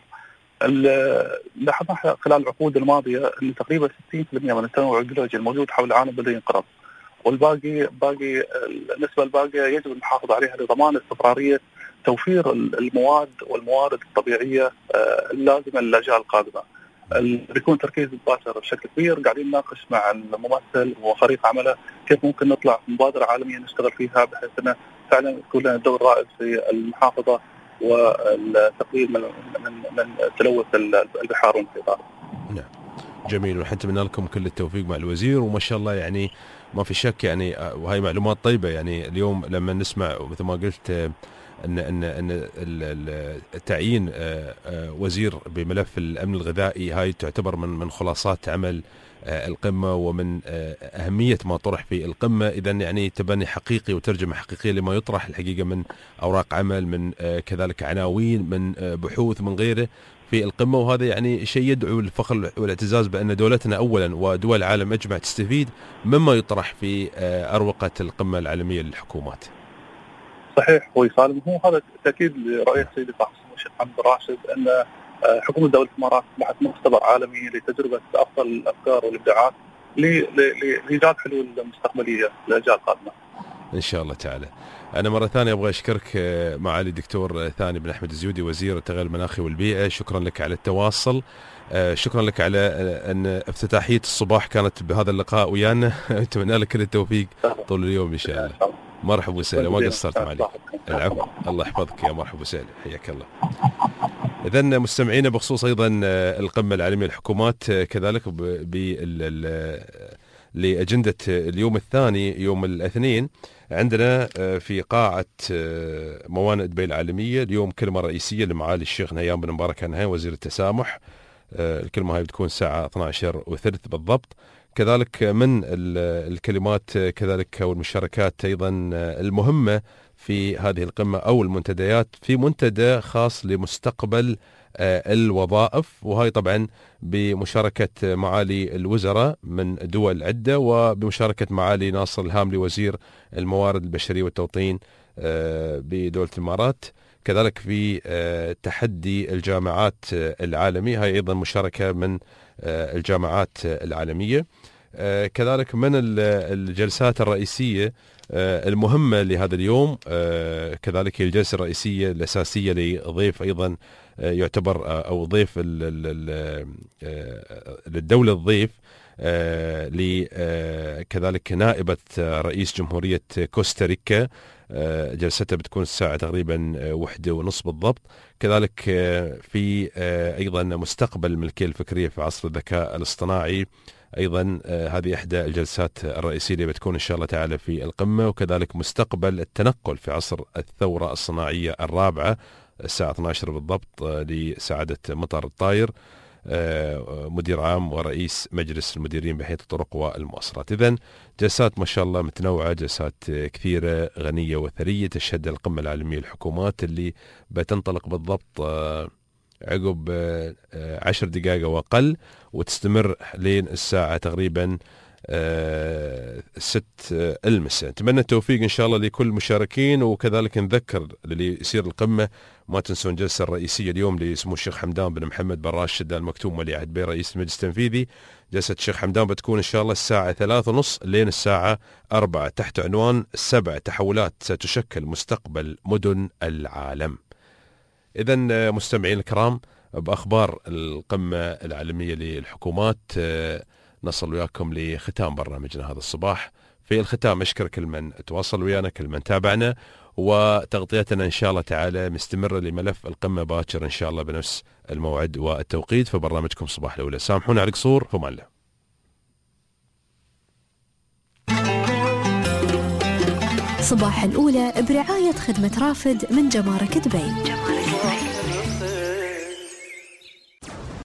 لاحظنا خلال العقود الماضية أن تقريبا ستين بالمئة من التنوع البيولوجي الموجود حول العالم بدأ ينقرض، والباقي باقي النسبة الباقية يجب المحافظة عليها لضمان استمرارية توفير المواد والموارد الطبيعية اللازمة للأجيال القادمة. بيكون تركيز باكر بشكل كبير، قاعدين نناقش مع الممثل وفريق عمله كيف ممكن نطلع مبادرة عالمية نشتغل فيها بحيث أنه فعلا يكون لنا دور رائد في المحافظة والتقليل من من من تلوث البحار والمحيطات. نعم جميل، ونتمنى لكم كل التوفيق مع الوزير، وما شاء الله يعني ما في شك يعني، وهي معلومات طيبة. يعني اليوم لما نسمع مثل ما قلت ان ان ان التعيين وزير بملف الامن الغذائي، هاي تعتبر من من خلاصات عمل القمة ومن أهمية ما طرح في القمة. إذا يعني تبني حقيقي وترجمة حقيقية لما يطرح الحقيقة من أوراق عمل، من كذلك عناوين، من بحوث، من غيره في القمة، وهذا يعني شيء يدعو للفخر والاعتزاز بأن دولتنا أولا ودول العالم أجمع تستفيد مما يطرح في أروقة القمة العالمية للحكومات. صحيح أخوي سالم، هو هذا تأكيد لرؤية سيدي صاحب السمو الشيخ محمد بن راشد أن حكومة دولة الإمارات أصبحت مختبر عالمي لتجربة أفضل الأفكار والإبداعات لإيجاد حلول مستقبلية للأجيال القادمة إن شاء الله تعالى. أنا مرة ثانية أبغى أشكرك معالي الدكتور ثاني بن أحمد الزيودي وزير التغير المناخي والبيئة، شكرا لك على التواصل، شكرا لك على أن افتتاحية الصباح كانت بهذا اللقاء ويانا. أتمنى لك كل التوفيق طول اليوم إن شاء الله. مرحبا وسهلا، ما قصرت معي. العفو، الله يحفظك يا مرحبا وسهلا، حياك الله. إذن مستمعينا بخصوص أيضا القمة العالمية للحكومات كذلك لأجندة اليوم الثاني يوم الاثنين عندنا في قاعة موانئ دبي العالمية اليوم كلمة رئيسية لمعالي الشيخ نهيان بن مبارك نهيان وزير التسامح. الكلمة هاي بتكون الساعة اثنتي عشرة وثلث بالضبط. كذلك من الكلمات كذلك والمشاركات أيضا المهمة في هذه القمة أو المنتديات، في منتدى خاص لمستقبل الوظائف، وهي طبعا بمشاركة معالي الوزراء من دول عدة وبمشاركة معالي ناصر الهاملي وزير الموارد البشرية والتوطين بدولة الإمارات. كذلك في تحدي الجامعات العالمي، هاي أيضا مشاركة من الجامعات العالمية. كذلك من الجلسات الرئيسية المهمة لهذا اليوم كذلك الجلسة الرئيسية الأساسية لضيف أيضا يعتبر أو ضيف للدولة الضيف كذلك نائبة رئيس جمهورية كوستاريكا، جلستها بتكون الساعة تقريبا واحدة ونصف بالضبط. كذلك في أيضا مستقبل الملكية الفكرية في عصر الذكاء الاصطناعي، أيضا هذه إحدى الجلسات الرئيسية اللي بتكون إن شاء الله تعالى في القمة. وكذلك مستقبل التنقل في عصر الثورة الصناعية الرابعة الساعة اثنتي عشرة بالضبط لسعادة مطر الطاير مدير عام ورئيس مجلس المديرين بهيئة الطرق والمواصلات. إذن جلسات ما شاء الله متنوعة، جلسات كثيرة غنية وثرية تشهد القمة العالمية للحكومات اللي بتنطلق بالضبط عقب عشر دقائق وأقل وتستمر لين الساعة تقريبا ست المساء. نتمنى التوفيق إن شاء الله لكل المشاركين، وكذلك نذكر للي يصير القمة ما تنسون الجلسة الرئيسية اليوم لسمو الشيخ حمدان بن محمد بن راشد آل مكتوم ولي عهد بي رئيس المجلس التنفيذي. جلسة الشيخ حمدان بتكون إن شاء الله الساعة ثلاثة ونص لين الساعة أربعة تحت عنوان سبع تحولات ستشكل مستقبل مدن العالم. إذن مستمعين الكرام بأخبار القمة العالمية للحكومات نصل وياكم لختام برنامجنا هذا الصباح. في الختام أشكر كل من تواصل ويانا، كل من تابعنا، وتغطيتنا إن شاء الله تعالى مستمرة لملف القمة باكر إن شاء الله بنفس الموعد والتوقيت في برنامجكم صباح الأولى. سامحونا على القصور، فما الله. صباح الأولى برعاية خدمة رافد من جمارك دبي.